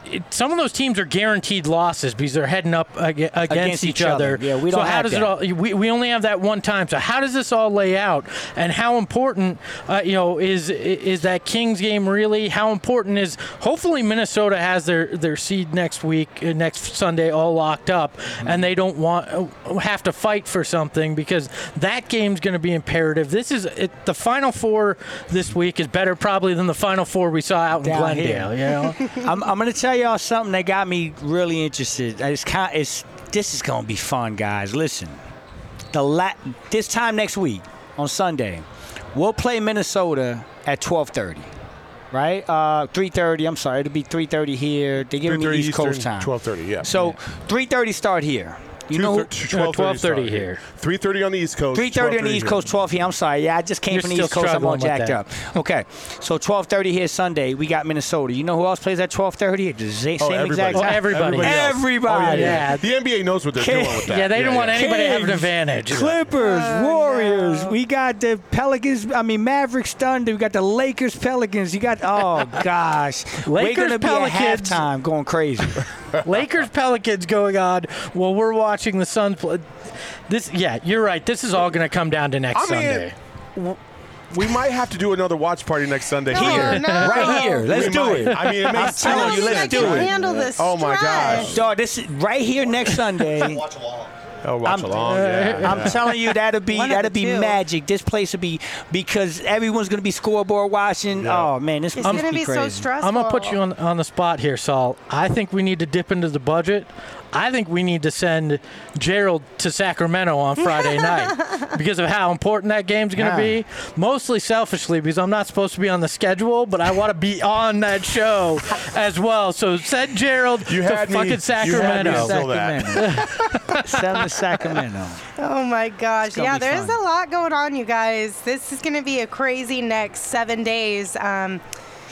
it, some of those teams are guaranteed losses because they're heading up ag- against, Against each, each other. other. Yeah, we so don't how have does that. it all? We, we only have that one time. So how does this all lay out? And how important, uh, you know, is is that Kings game really? How important is? Hopefully, Minnesota has their, their seed next week, uh, next Sunday, all locked up, mm-hmm. and they don't want uh, have to fight for something because that game's going to be imperative. This is it, the Final Four this week is better probably than the Final Four we saw out in Down Glendale. here. You know. I'm, I'm going to tell y'all something that got me really interested. It's kind, it's this is going to be fun, guys. Listen, the la- this time next week on Sunday, we'll play Minnesota at twelve thirty. Right, uh, three thirty. I'm sorry, it'll be three thirty here. They're giving me East Eastern, Coast time. twelve thirty, yeah. So three thirty start here. You know, twelve thirty here. three thirty on the East Coast. three thirty on the East here. Coast, twelve here. I'm sorry. Yeah, I just came You're from the still East Coast. I'm all struggling with jacked that. up. Okay, so twelve thirty here Sunday. We got Minnesota. You know who else plays at twelve thirty? At the same Oh, exact everybody. time. Oh, everybody. else. Everybody. Oh, yeah, yeah. Yeah. The N B A knows what they're King- doing with that. Yeah, they didn't want yeah. anybody to have an Kings. advantage. Clippers, Oh, Warriors. no. We got the Pelicans. I mean, Mavericks, Thunder. We got the Lakers, Pelicans. You got. Oh gosh, we're Lakers, gonna be Pelicans. at halftime going crazy. Lakers Pelicans going on while we're watching the Suns play. This, yeah, you're right. This is all going to come down to next I mean, Sunday. w- we might have to do another watch party next Sunday No, here. no. Right here. Let's We do might. it. I mean, it I'm makes I telling don't you, think let's I do can it. handle this Oh, my stress. gosh. Dog, this is right here next Sunday. Oh, watch I'm- along. Yeah. I'm telling you, that'll be One of that'll the be two. magic. This place will be because everyone's gonna be scoreboard watching. Yeah. Oh man, this It's must going to be crazy. so stressful. I'm going to put you on, on the spot here, Saul. I think we need to dip into the budget. I think we need to send Gerald to Sacramento on Friday night because of how important that game's going to Yeah. be. Mostly selfishly because I'm not supposed to be on the schedule, but I want to be on that show as well. So send Gerald You to had me- fucking you had me Sacramento. until that. Sacramento. Send them to Sacramento. Oh my gosh. gonna Yeah, be there's fun. a lot going on, you guys. This is going to be a crazy next seven days. Um,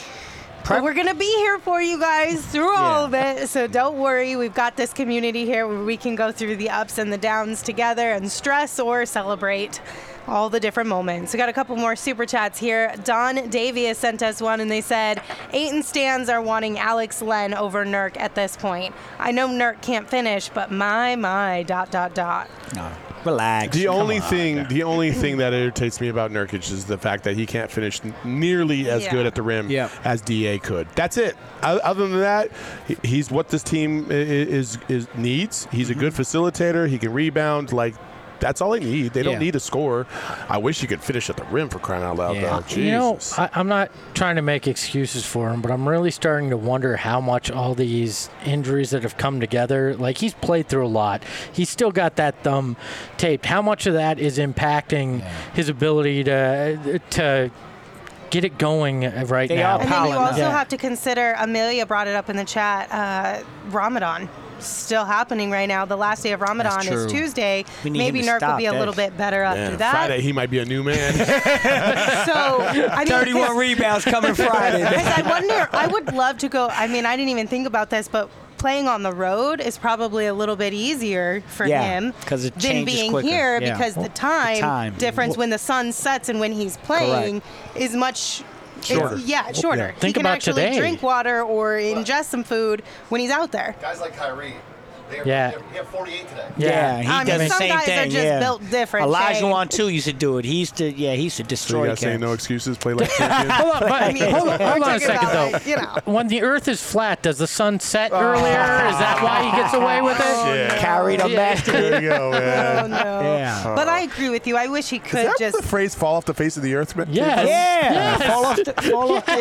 but we're going to be here for you guys through all of it. So don't worry. We've got this community here where we can go through the ups and the downs together and stress or celebrate all the different moments. We got a couple more super chats here. Don Davies sent us one and they said, Aiton stands are wanting Alex Len over Nurk at this point. I know Nurk can't finish, but my, my, dot, dot, dot. No, relax. The Come only on. thing, the only thing that irritates me about Nurkic is the fact that he can't finish n- nearly as Yeah. good at the rim Yep. as D A could. That's it. O- Other than that, he- he's what this team i- i- is is needs. He's a good facilitator. He can rebound. Like that's all they need. They don't Yeah. need a score. I wish he could finish at the rim for crying out loud. Yeah. Though. You know, Jesus. I, I'm not trying to make excuses for him, but I'm really starting to wonder how much all these injuries that have come together, like he's played through a lot. He's still got that thumb taped. How much of that is impacting his ability to to get it going right They now? are And then you Piling up. also Yeah. have to consider, Amelia brought it up in the chat, uh, Ramadan. Still happening right now. The last day of Ramadan That's is true. Tuesday. We need Maybe him to Nurk will stop be a that. little bit better after Man, that. Friday he might be a new man. So, I mean, thirty-one rebounds coming Friday. Because I wonder, I would love to go. I mean, I didn't even think about this, but playing on the road is probably a little bit easier for Yeah, him 'cause it than changes being quicker. here Yeah. because the time, time. difference when the sun sets and when he's playing is much Shorter. it's- yeah, it's shorter. Think he can about actually today. drink water or ingest some food when he's out there. Guys like Kyrie, they Yeah. he had forty-eight today. Yeah, he I mean, does the some same guys are thing. just yeah. built different, Elijah Shane. Wan too used to do it. He used to, yeah, he used to So you destroy guys saying cats. no excuses, play like champions. Hold on, but, I mean, hold, we're hold on a talking second, about, though. like, you know. When the Earth is flat, does the sun set Oh. earlier? Is that why he gets away with it? Shit. Carried him back to There you go, Oh man. no! Yeah. But I agree with you. I wish he Is could that just. the phrase "fall off the face of the earth"? man? Yes. Yeah, Yes. fall off, the, fall off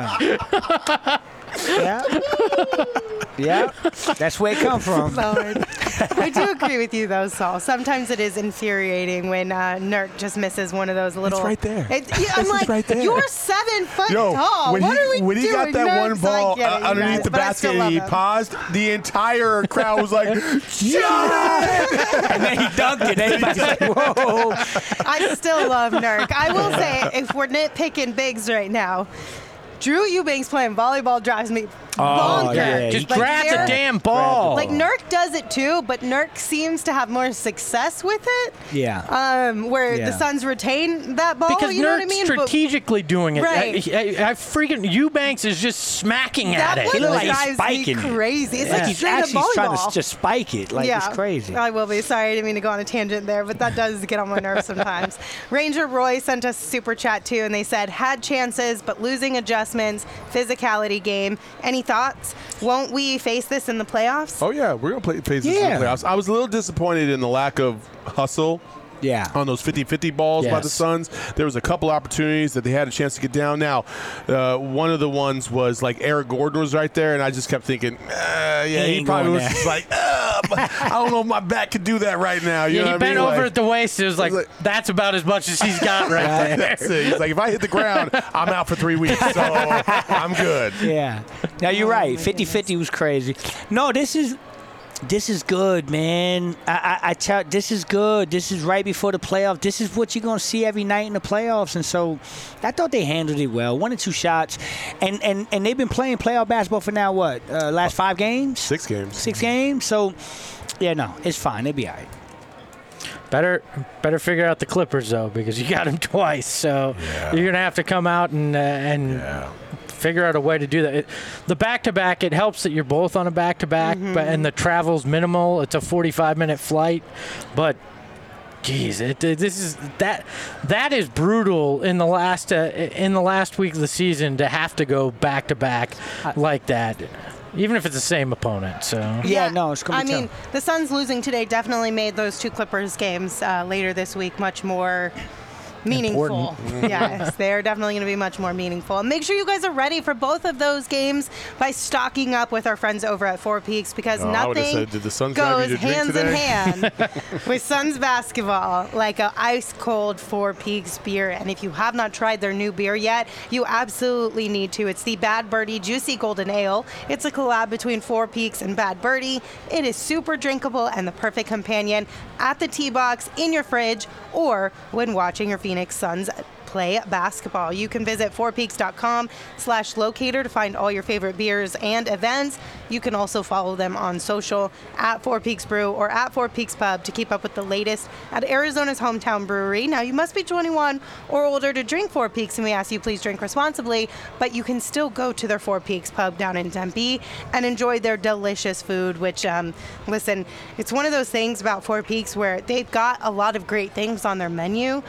the, yeah. yeah, yeah. That's where it come from. Lord. I do agree with you, though, Saul. Sometimes it is infuriating when uh, Nurk just misses one of those little. right there. It, yeah, I'm This is like, right there. you're seven foot Yo, tall. when What he, are we when he doing? got that Nurk's one ball like, get it, uh, you underneath guys, the but I basket still and love he him. paused, the entire crowd was like, "Shut And then he dunked it. Everybody's like, whoa. I still love Nurk. I will say, if we're nitpicking bigs right now, Drew Eubanks playing volleyball drives me Oh, bonkers. yeah. Just Like, grab the they're- damn ball. Like Nurk does it too, but Nurk seems to have more success with it. Yeah. Um, where Yeah. the Suns retain that ball. because you know Nurk's what I mean? But strategically doing it. Right. I, I, I freaking Eubanks is just smacking that at it. one He looked like he's drives spiking me it. crazy. It's Like like he's straight up actually trying to volleyball. s- just spike it. Like, it's crazy. I will be. Sorry, I didn't mean to go on a tangent there, but that does get on my nerves sometimes. Ranger Roy sent us a super chat too, and they said, had chances, but losing adjustments, physicality game. Any thoughts? Won't we face this in the playoffs? Oh yeah, we're gonna play face this Yeah. in the playoffs. I was a little disappointed in the lack of hustle Yeah. on those fifty-fifty balls by Yes. the Suns. There was a couple opportunities that they had a chance to get down. Now, uh, one of the ones was like Eric Gordon was right there, and I just kept thinking, uh, yeah, he, ain't probably going was there. just like, uh, but I don't know if my back could do that right now. You Yeah, know he what bent I mean? over Like- at the waist. It was like, like- that's about as much as he's got right there. That's it. He's like, if I hit the ground, I'm out for three weeks, so I'm good. Yeah. Now you're right. fifty-fifty was crazy. No, this is this is good, man. I, I, I tell this is good. This is right before the playoffs. This is what you're gonna see every night in the playoffs. And so I thought they handled it well. One or two shots, and and and they've been playing playoff basketball for now what uh, last five games, Six games. six games. So yeah, no, it's fine. They'll be all right. Better, better figure out the Clippers though, because you got them twice. So you're gonna have to come out and uh, and figure out a way to do that. It, the back-to-back, it helps that you're both on a back-to-back, but and the travel's minimal. It's a forty-five minute flight, but geez, it, it- this is that that is brutal in the last uh, in the last week of the season to have to go back-to-back like that, even if it's the same opponent. So. Yeah, no, it's gonna I be mean, tough. the Suns losing today definitely made those two Clippers games uh, later this week much more meaningful. Yes, they're definitely going to be much more meaningful. And make sure you guys are ready for both of those games by stocking up with our friends over at Four Peaks, because Oh, I would've nothing said, did the Suns drive you goes to drink hands in today? hand with Suns basketball like a ice cold Four Peaks beer. And if you have not tried their new beer yet, you absolutely need to. It's the Bad Birdie Juicy Golden Ale. It's a collab between Four Peaks and Bad Birdie. It is super drinkable and the perfect companion at the tee box, in your fridge, or when watching your Phoenix Suns play basketball. You can visit fourpeaks.com slash locator to find all your favorite beers and events. You can also follow them on social at Four Peaks Brew or at Four Peaks Pub to keep up with the latest at Arizona's hometown brewery. Now, you must be twenty-one or older to drink Four Peaks, and we ask you please drink responsibly, but you can still go to their Four Peaks Pub down in Tempe and enjoy their delicious food, which, um, listen, it's one of those things about Four Peaks where they've got a lot of great things on their menu.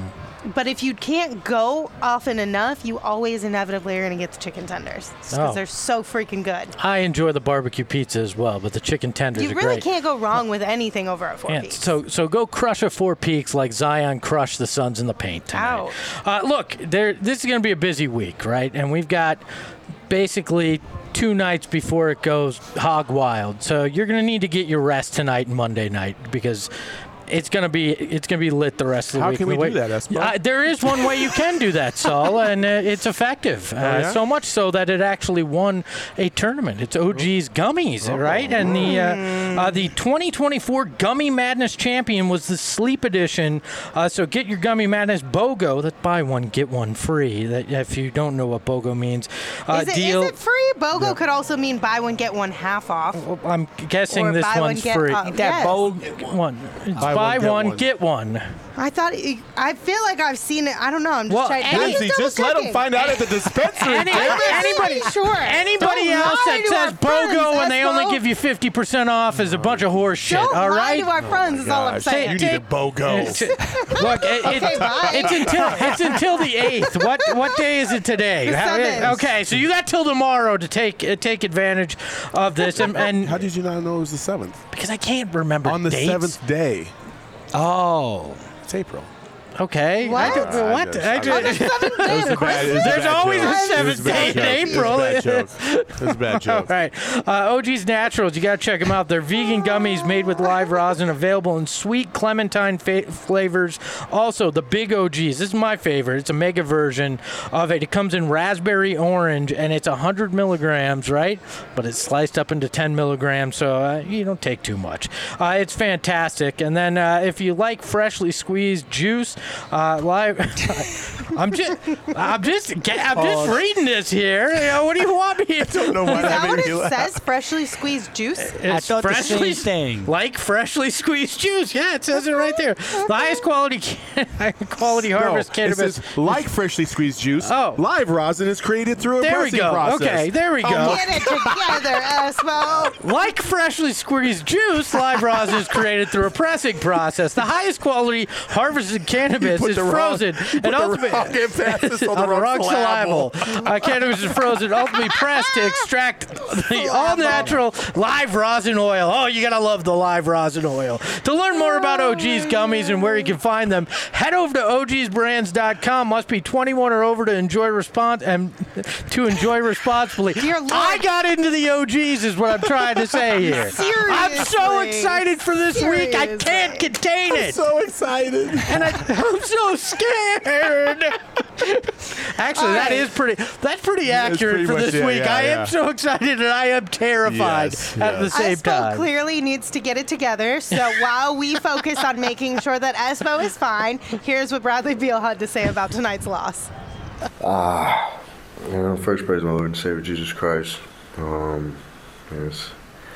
But if you can't go often enough, you always inevitably are going to get the chicken tenders because Oh. they're so freaking good. I enjoy the barbecue pizza as well, but the chicken tenders You are really great. can't go wrong with anything over at Four Yeah, Peaks. so so go crush a Four Peaks like Zion crushed the Suns in the paint tonight. Uh, look, there. This is going to be a busy week, right? And we've got basically two nights before it goes hog wild. So you're going to need to get your rest tonight and Monday night because it's gonna be it's gonna be lit the rest of the How week. can The we way- do that, Espo? Uh, there is one way you can do that, Saul, and uh, it's effective. Uh, yeah? So much so that it actually won a tournament. It's O G's Gummies, right? And the uh, uh, the twenty twenty-four Gummy Madness champion was the Sleep Edition. Uh, so get your Gummy Madness BOGO. That buy one get one free. That if you don't know what BOGO means, uh, is, it, deal. is it free? BOGO could also mean buy one, get one half off. I'm guessing Or this buy one, one's get- free. uh, That yes. bold. One. It's Buy buy, one, get one, one. get one. I thought, it, I feel like I've seen it. I don't know. I'm just Well, trying any- I'm Lindsay, just let them double-checking. find out at the dispensary. Any- damn it. anybody, really sure. anybody Don't else lie that to says our friends, BOGO and they Espo. only give you fifty percent off is a bunch of horse shit, Don't all lie right? to our friends is all I'm Gosh, saying. you need a BOGO. It's- Look, it, it- Okay, bye. it's until it's until the eighth. What what day is it today? The How- seventh. Okay, so you got till tomorrow to take uh, take advantage of this, and, and How did you not know it was the seventh? because I can't remember On the dates. seventh day. Oh. It's April. Okay. What? I don't- what? just- I I just- On the seventh day of It was a Christmas? There's bad always joke. a It was seventh bad day in joke. April. It was a bad joke. It was a bad All joke. right. Uh, O G's Naturals, you got to check them out. They're vegan gummies made with live rosin, available in sweet clementine fa- flavors. Also, the Big O G's. This is my favorite. It's a mega version of it. It comes in raspberry orange, and it's one hundred milligrams, right? But it's sliced up into ten milligrams, so uh, you don't take too much. Uh, it's fantastic. And then uh, if you like freshly squeezed juice, Uh, live. I'm just, I'm just, I'm just reading this here. You know, what do you want me to? I don't know why Is that that what made it me laugh. says? Freshly squeezed juice? I It's thought the freshly, same thing. Like freshly squeezed juice. Yeah, it says it right there. The highest quality, quality harvest no, cannabis. It says, like freshly squeezed juice, Oh. live rosin is created through a There we pressing go. process. Okay, there we go. Get it together, Espo. Like freshly squeezed juice, live rosin is created through a pressing process. The highest quality harvested cannabis put is the wrong- frozen you put and the ultimately wrong emphasis on the on the wrong wrong syllable. syllable. Uh, cannabis is frozen, ultimately pressed to extract the all-natural live rosin oil. Oh, you gotta love the live rosin oil. To learn more about O G's gummies and where you can find them, head over to O Gs brands dot com. Must be twenty-one or over to enjoy response and to enjoy responsibly. Dear Lord. I got into the O Gs, is what I'm trying to say here. I'm so Seriously. excited for this week. I can't contain it. So excited. and I, I'm so scared. Actually, that is pretty. That's pretty accurate pretty for much this it, week. yeah, I am yeah. so excited and I am terrified Yes, at the yes. same Espo time. clearly needs to get it together. So while we focus on making sure that Espo is fine, here's what Bradley Beal had to say about tonight's loss. Ah, you know, first praise my Lord and Savior Jesus Christ. Um, it's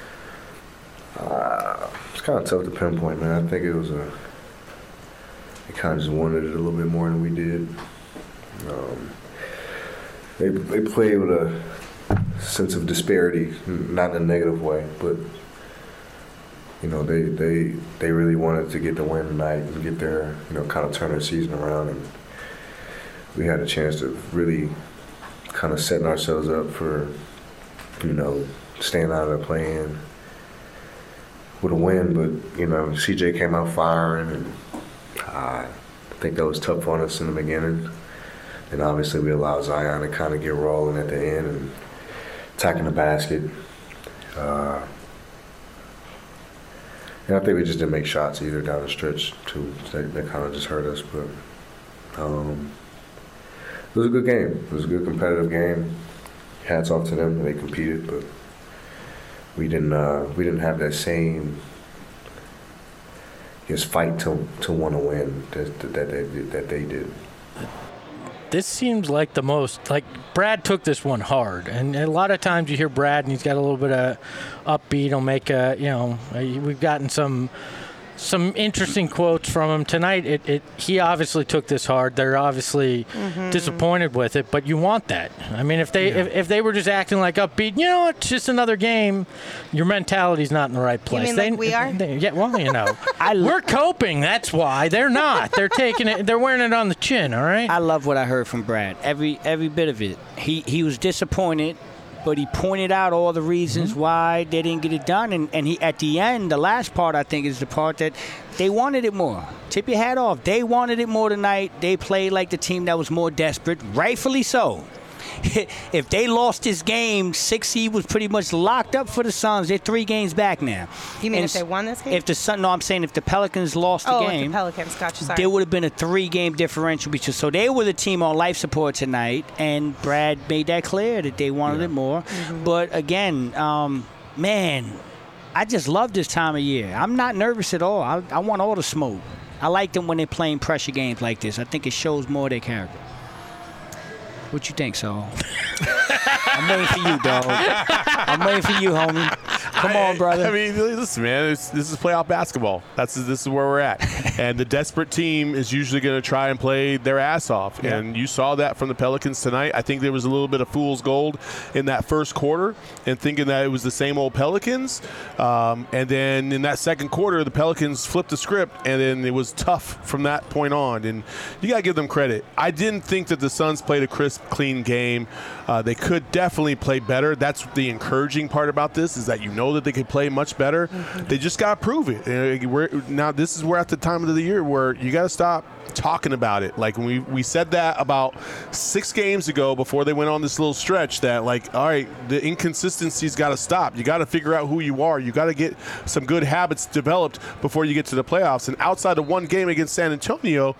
uh, it's kind of tough to pinpoint, man. I think it was a. They kind of just wanted it a little bit more than we did. Um, they they played with a sense of disparity, not in a negative way, but you know they they they really wanted to get the win tonight and get their you know kind of turn their season around, and we had a chance to really kind of setting ourselves up for you know staying out of the play-in with a win, but you know C J came out firing, and uh, I think that was tough on us in the beginning. And obviously we allowed Zion to kind of get rolling at the end and attacking the basket. Uh, and I think we just didn't make shots either down the stretch too. That, that kind of just hurt us. But um, it was a good game. It was a good competitive game. Hats off to them. They competed, but we didn't. Uh, we didn't have that same. Just fight to to want to win that that they that they did. This seems like the most, like, Brad took this one hard. And a lot of times you hear Brad and he's got a little bit of upbeat. He'll make a, you know, we've gotten some some interesting quotes from him. Tonight, it, it he obviously took this hard. They're obviously Mm-hmm. disappointed with it, but you want that. I mean, if they if, if they were just acting like upbeat, you know, it's just another game, your mentality's not in the right place. mean they, like we are? They, yeah, well, you know, we're coping. That's why. They're not. They're taking it. They're wearing it on the chin, all right? I love what I heard from Brad. Every every bit of it. He he was disappointed, but he pointed out all the reasons Mm-hmm. why they didn't get it done. And, and he at the end, the last part, I think, is the part that they wanted it more. Tip your hat off. They wanted it more tonight. They played like the team that was more desperate, rightfully so. If they lost this game, six seed was pretty much locked up for the Suns. They're three games back now. You mean And if they won this game? If the Sun, no, I'm saying if the Pelicans lost the oh, game. if the Pelicans. Gotcha, sorry. There would have been a three-game differential between. So they were the team on life support tonight, and Brad made that clear that they wanted Yeah. it more. Mm-hmm. But again, um, man, I just love this time of year. I'm not nervous at all. I, I want all the smoke. I like them when they're playing pressure games like this. I think it shows more of their character. What you think, Saul? I'm waiting for you, dog. I'm waiting for you, homie. Come on, brother. I mean, listen, man. It's, this is playoff basketball. That's this is where we're at. And the desperate team is usually going to try and play their ass off. Yeah. And you saw that from the Pelicans tonight. I think there was a little bit of fool's gold in that first quarter, and thinking that it was the same old Pelicans. Um, and then in that second quarter, the Pelicans flipped the script, and then it was tough from that point on. And you got to give them credit. I didn't think that the Suns played a crisp, clean game. Uh, they could definitely play better. That's the encouraging part about this, is that you know that they could play much better. Mm-hmm. They just got to prove it. Uh, we're, now, this is we're at the time of the year where you got to stop talking about it. Like, we we said that about six games ago before they went on this little stretch that, like, all right, the inconsistency's got to stop. You got to figure out who you are. You got to get some good habits developed before you get to the playoffs. And outside of one game against San Antonio,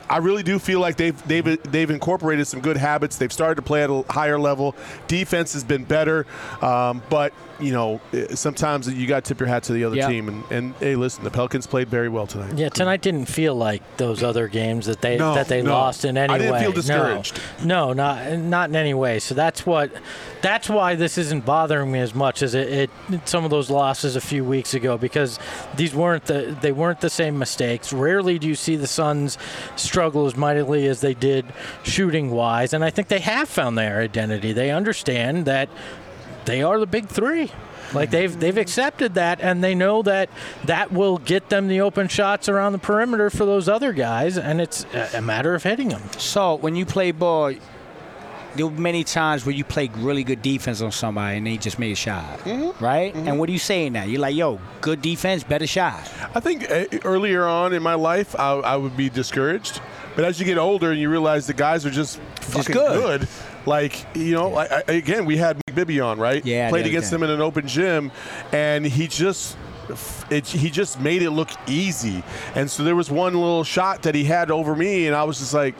I really do feel like they've they've they've incorporated some good habits. They've started to play at a higher level. Defense has been better, um, but you know sometimes you got to tip your hat to the other yep. team. And, and hey, listen, the Pelicans played very well tonight. Yeah, tonight didn't feel like those other games that they no, that they no. lost in any way. I didn't way. feel discouraged. No, no, not not in any way. So that's what that's why this isn't bothering me as much as it, it some of those losses a few weeks ago, because these weren't the they weren't the same mistakes. Rarely do you see the Suns struggle as mightily as they did shooting wise, and I think they have found their identity. They understand that they are the big three. Like they've they've accepted that, and they know that that will get them the open shots around the perimeter for those other guys, and it's a matter of hitting them. So when you play ball, there were many times where you played really good defense on somebody and they just made a shot, mm-hmm. right? Mm-hmm. And what are you saying now? You're like, yo, good defense, better shot. I think uh, earlier on in my life, I, I would be discouraged. But as you get older and you realize the guys are just fucking good. good. Like, you know, like, I, again, we had McBibby on, right? Yeah. Played against him in an open gym, and he just it, he just made it look easy. And so there was one little shot that he had over me, and I was just like,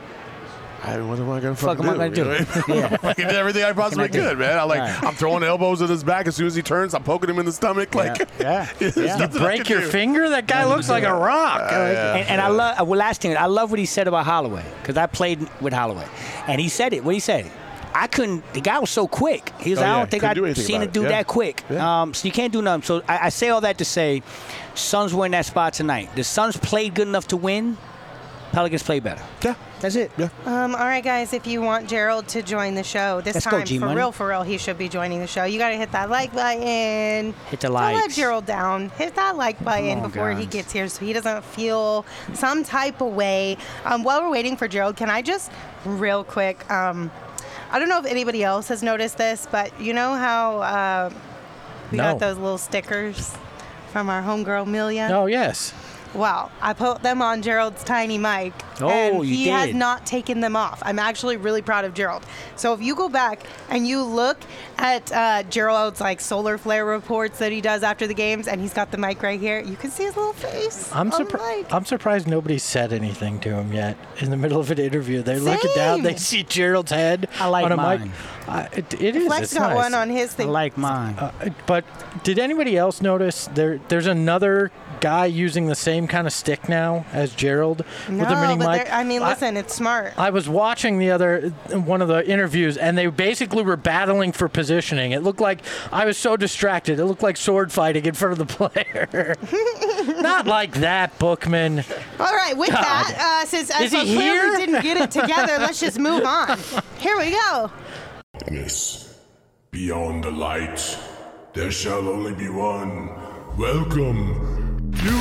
I, what am I going to fucking Fuck do? am I gonna do? Yeah. I did everything I possibly could, man. I like, right. I'm throwing elbows in his back. As soon as he turns, I'm poking him in the stomach. Like, yeah. yeah. yeah. You break your do. finger? That guy looks like a rock. Uh, yeah. And, and I love, well, last thing, I love what he said about Holloway, because I played with Holloway. And he said it. What he said? I couldn't, the guy was so quick. He was oh, like, I yeah. don't think Couldn't I've seen a it. dude yeah. that quick. Yeah. Um, so you can't do nothing. So I, I say all that to say, Suns were in that spot tonight. The Suns played good enough to win. Pelicans play better. Yeah. That's it. Yeah. Um, all right, guys, if you want Gerald to join the show, this Let's time, go, G for Money. real, for real, he should be joining the show. You got to hit that like button. Hit the Don't likes. let Gerald down. Hit that like button on, before he guys. gets here so he doesn't feel some type of way. Um, while we're waiting for Gerald, can I just, real quick, um, I don't know if anybody else has noticed this, but you know how uh, we No. got those little stickers from our homegirl, Milia? Oh, yes. Well, I put them on Gerald's tiny mic, Oh, and you he did. has not taken them off. I'm actually really proud of Gerald. So if you go back and you look at uh, Gerald's like solar flare reports that he does after the games, and he's got the mic right here, you can see his little face. I'm, on surpri- the mic. I'm surprised nobody said anything to him yet in the middle of an interview. They're looking Same. down, they see Gerald's head I like on a mine. mic. Uh, it, it is. Flex it's got nice. one on his I thing. like mine. Uh, but did anybody else notice there? There's another guy using the same kind of stick now as Gerald no, with the mini but mic. they're- I mean, listen, it's smart. I was watching the other one of the interviews, and they basically were battling for positioning. It looked like I was so distracted. It looked like sword fighting in front of the player. Not like that, Bookman. All right, with God. that, uh, since I Is he so clearly here? didn't get it together, let's just move on. Here we go. Yes, beyond the light, there shall only be one. Welcome, you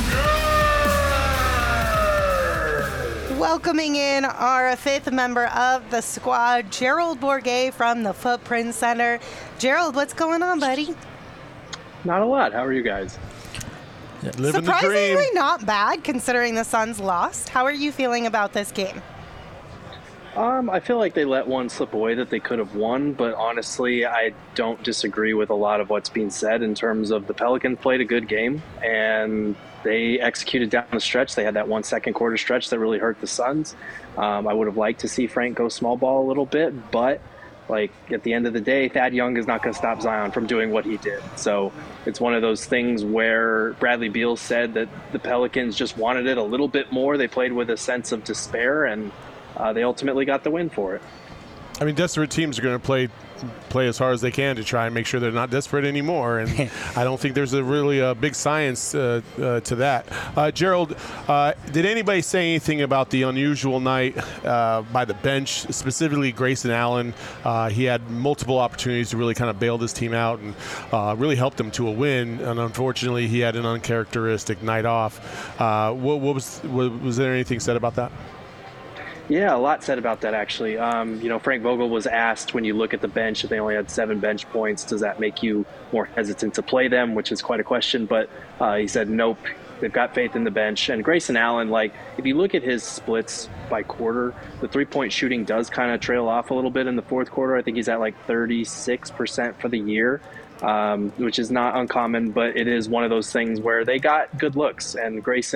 guys! Welcoming in our fifth member of the squad, Gerald Bourguet from the Footprint Center. Gerald, what's going on, buddy? Not a lot. How are you guys? Living the dream. Surprisingly not bad, considering the Suns lost. How are you feeling about this game? Um, I feel like they let one slip away that they could have won, but honestly, I don't disagree with a lot of what's being said in terms of the Pelicans played a good game, and they executed down the stretch. They had that one second quarter stretch that really hurt the Suns. Um, I would have liked to see Frank go small ball a little bit, but like at the end of the day, Thad Young is not going to stop Zion from doing what he did. So it's one of those things where Bradley Beal said that the Pelicans just wanted it a little bit more. They played with a sense of despair, and uh, they ultimately got the win for it. I mean, desperate teams are going to play play as hard as they can to try and make sure they're not desperate anymore. And I don't think there's a really a big science uh, uh, to that. Uh, Gerald, uh, did anybody say anything about the unusual night uh, by the bench, specifically Grayson Allen? Uh, he had multiple opportunities to really kind of bail this team out and uh, really help them to a win. And unfortunately, he had an uncharacteristic night off. Uh, what, what was was there anything said about that? Yeah, a lot said about that, actually. Um, you know, Frank Vogel was asked, when you look at the bench, if they only had seven bench points, does that make you more hesitant to play them, which is quite a question. But uh, he said, nope, they've got faith in the bench. And Grayson Allen, like, if you look at his splits by quarter, the three-point shooting does kind of trail off a little bit in the fourth quarter. I think he's at like thirty-six percent for the year, um, which is not uncommon, but it is one of those things where they got good looks. And Grayson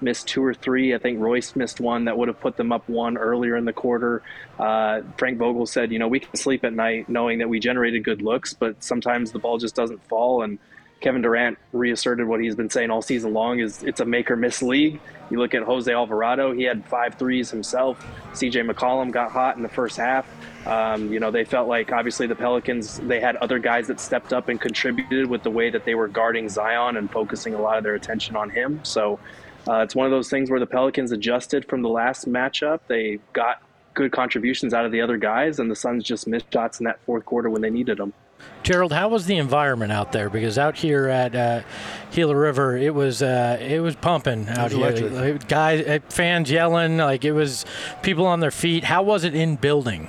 missed two or three. I think Royce missed one that would have put them up one earlier in the quarter. Uh, Frank Vogel said, you know, we can sleep at night knowing that we generated good looks, but sometimes the ball just doesn't fall. And Kevin Durant reasserted what he's been saying all season long is it's a make or miss league. You look at Jose Alvarado, he had five threes himself. C J McCollum got hot in the first half. Um, you know, they felt like obviously the Pelicans, they had other guys that stepped up and contributed with the way that they were guarding Zion and focusing a lot of their attention on him. So uh, it's one of those things where the Pelicans adjusted from the last matchup. They got good contributions out of the other guys, and the Suns just missed shots in that fourth quarter when they needed them. Gerald, how was the environment out there? Because out here at uh, Gila River, it was uh, it was pumping out here. Like, guys, fans yelling, like it was people on their feet. How was it in building?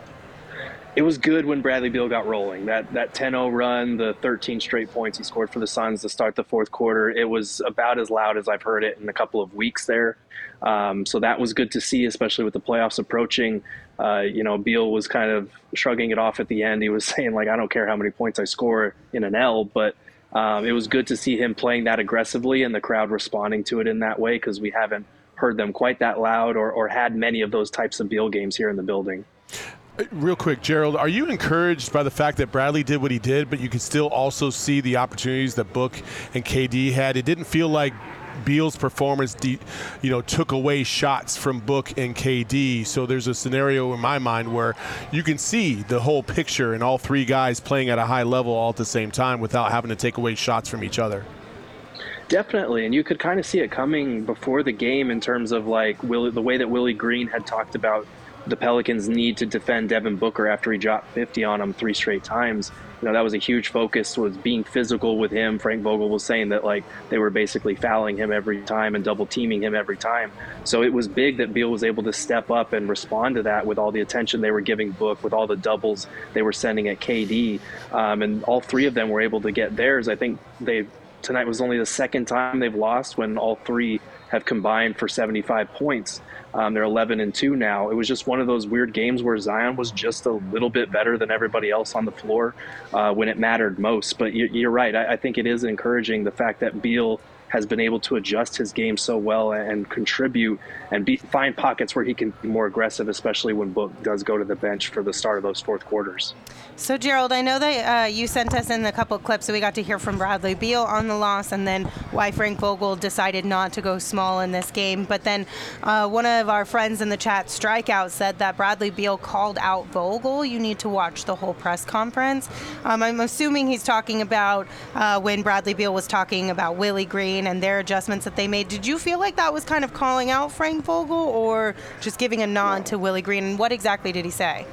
It was good when Bradley Beal got rolling. That that ten oh run, the thirteen straight points he scored for the Suns to start the fourth quarter, it was about as loud as I've heard it in a couple of weeks there. Um, so that was good to see, especially with the playoffs approaching. Uh, you know, Beal was kind of shrugging it off at the end. He was saying, like, I don't care how many points I score in an L, but um, it was good to see him playing that aggressively and the crowd responding to it in that way, because we haven't heard them quite that loud or, or had many of those types of Beal games here in the building. Real quick, Gerald, are you encouraged by the fact that Bradley did what he did, but you can still also see the opportunities that Book and K D had? It didn't feel like Beal's performance, you know, took away shots from Book and K D. So there's a scenario in my mind where you can see the whole picture and all three guys playing at a high level all at the same time without having to take away shots from each other. Definitely, and you could kind of see it coming before the game in terms of like Willie, the way that Willie Green had talked about the Pelicans need to defend Devin Booker after he dropped fifty on him three straight times. You know, that was a huge focus, was being physical with him. Frank Vogel was saying that like they were basically fouling him every time and double teaming him every time. So it was big that Beal was able to step up and respond to that with all the attention they were giving Book, with all the doubles they were sending at K D. Um, and all three of them were able to get theirs. I think they tonight was only the second time they've lost when all three have combined for seventy-five points. Um, they're eleven and two now. It was just one of those weird games where Zion was just a little bit better than everybody else on the floor uh, when it mattered most. But you, you're right. I, I think it is encouraging, the fact that Beal has been able to adjust his game so well and contribute and be, find pockets where he can be more aggressive, especially when Book does go to the bench for the start of those fourth quarters. So, Gerald, I know that uh, you sent us in a couple of clips, so we got to hear from Bradley Beal on the loss and then why Frank Vogel decided not to go small in this game. But then uh, one of our friends in the chat, Strikeout, said that Bradley Beal called out Vogel. You need to watch the whole press conference. Um, I'm assuming he's talking about uh, when Bradley Beal was talking about Willie Green and their adjustments that they made. Did you feel like that was kind of calling out Frank Vogel or just giving a nod to Willie Green? And what exactly did he say?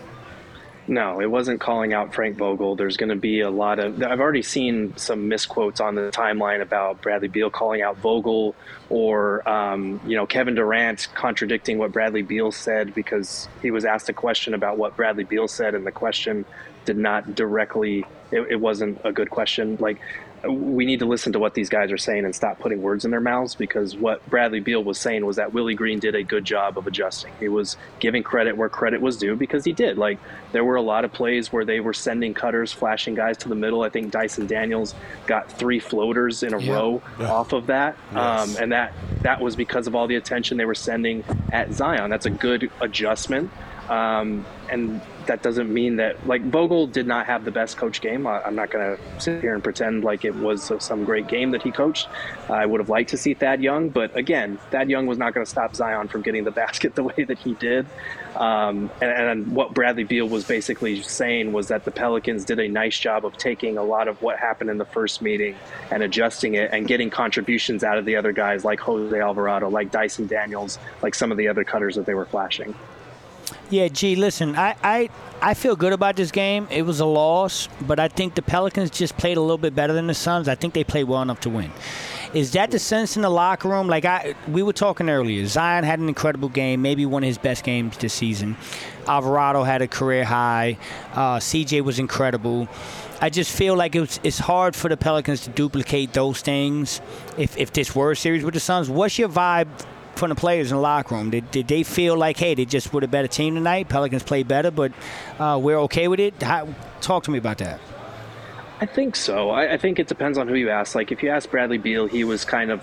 No, it wasn't calling out Frank Vogel. There's going to be a lot of – I've already seen some misquotes on the timeline about Bradley Beal calling out Vogel or, um, you know, Kevin Durant contradicting what Bradley Beal said because he was asked a question about what Bradley Beal said, and the question did not directly – it wasn't a good question. Like, we need to listen to what these guys are saying and stop putting words in their mouths, because what Bradley Beal was saying was that Willie Green did a good job of adjusting. He was giving credit where credit was due, because he did. Like, there were a lot of plays where they were sending cutters, flashing guys to the middle. I think Dyson Daniels got three floaters in a yeah. row yeah. off of that. Yes. Um, and that, that was because of all the attention they were sending at Zion. That's a good adjustment. Um, and that doesn't mean that, like, Vogel did not have the best coach game. I, I'm not going to sit here and pretend like it was some great game that he coached. I would have liked to see Thad Young, but again, Thad Young was not going to stop Zion from getting the basket the way that he did. Um, and, and what Bradley Beal was basically saying was that the Pelicans did a nice job of taking a lot of what happened in the first meeting and adjusting it and getting contributions out of the other guys like Jose Alvarado, like Dyson Daniels, like some of the other cutters that they were flashing. Yeah, G, listen, I, I, I feel good about this game. It was a loss, but I think the Pelicans just played a little bit better than the Suns. I think they played well enough to win. Is that the sense in the locker room? Like I, we were talking earlier, Zion had an incredible game, maybe one of his best games this season. Alvarado had a career high. Uh, C J was incredible. I just feel like it was, it's hard for the Pelicans to duplicate those things if, if this were a series with the Suns. What's your vibe from the players in the locker room? Did, did they feel like, hey, they just were a better team tonight, Pelicans played better, but uh, we're okay with it? How, talk to me about that. I think so. I, I think it depends on who you ask. Like, if you ask Bradley Beal, he was kind of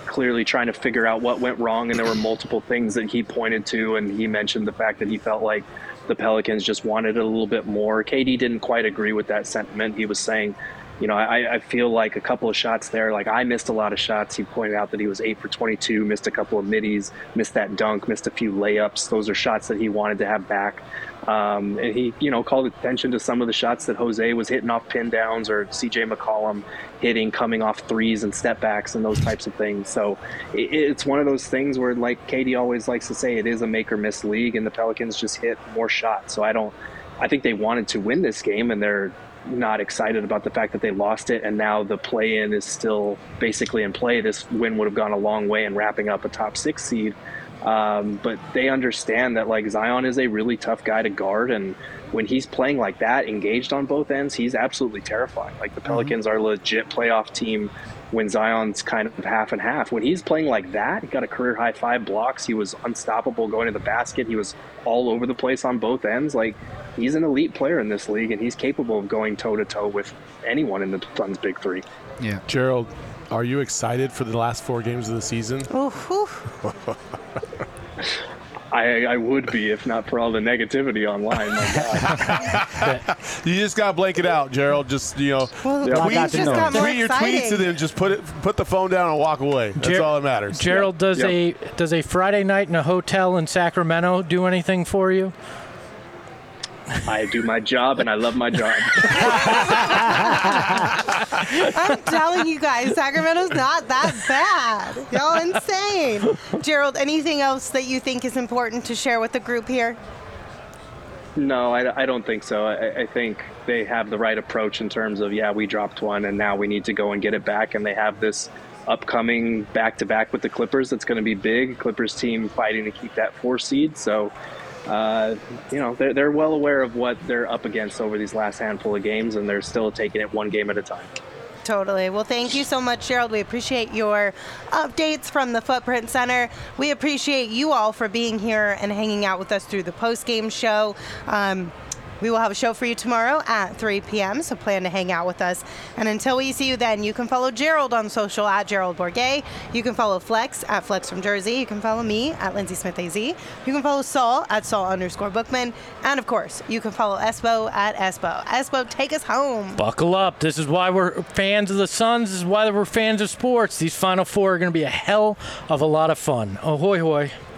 clearly trying to figure out what went wrong, and there were multiple things that he pointed to, and he mentioned the fact that he felt like the Pelicans just wanted it a little bit more. K D didn't quite agree with that sentiment. He was saying, you know, I, I feel like a couple of shots there, like I missed a lot of shots. He pointed out that he was eight for twenty-two, missed a couple of middies, missed that dunk, missed a few layups. Those are shots that he wanted to have back. Um, and he, you know, called attention to some of the shots that Jose was hitting off pin downs, or C J McCollum hitting, coming off threes and step backs and those types of things. So it, it's one of those things where, like K D always likes to say, it is a make or miss league, and the Pelicans just hit more shots. So I don't, I think they wanted to win this game, and they're not excited about the fact that they lost it, and now the play-in is still basically in play. This win would have gone a long way in wrapping up a top six seed. Um, but they understand that, like, Zion is a really tough guy to guard, and when he's playing like that, engaged on both ends, he's absolutely terrifying. Like, the Pelicans mm-hmm. are a legit playoff team when Zion's kind of half and half. When he's playing like that, he got a career-high five blocks. He was unstoppable going to the basket. He was all over the place on both ends. Like, he's an elite player in this league, and he's capable of going toe-to-toe with anyone in the Suns' big three. Yeah. Gerald, are you excited for the last four games of the season? I, I would be if not for all the negativity online. My God. You just got to blank it out, Gerald. Just, you know, well, tweet, just got tweet your tweets and then just put it, put the phone down and walk away. That's Ger- all that matters. Gerald, does Yep. a does a Friday night in a hotel in Sacramento do anything for you? I do my job, and I love my job. I'm telling you guys, Sacramento's not that bad. Y'all insane. Gerald, anything else that you think is important to share with the group here? No, I, I don't think so. I, I think they have the right approach in terms of, yeah, we dropped one, and now we need to go and get it back, and they have this upcoming back-to-back with the Clippers that's going to be big. Clippers team fighting to keep that four seed, so Uh, you know, they're, they're well aware of what they're up against over these last handful of games, and they're still taking it one game at a time. Totally. Well, thank you so much, Gerald. We appreciate your updates from the Footprint Center. We appreciate you all for being here and hanging out with us through the post-game show. Um, We will have a show for you tomorrow at three p.m., so plan to hang out with us. And until we see you then, you can follow Gerald on social at Gerald Bourget. You can follow Flex at Flex from Jersey. You can follow me at Lindsay Smith A Z. You can follow Saul at Saul underscore Bookman. And, of course, you can follow Espo at Espo. Espo, take us home. Buckle up. This is why we're fans of the Suns. This is why we're fans of sports. These Final Four are going to be a hell of a lot of fun. Ahoy, hoy.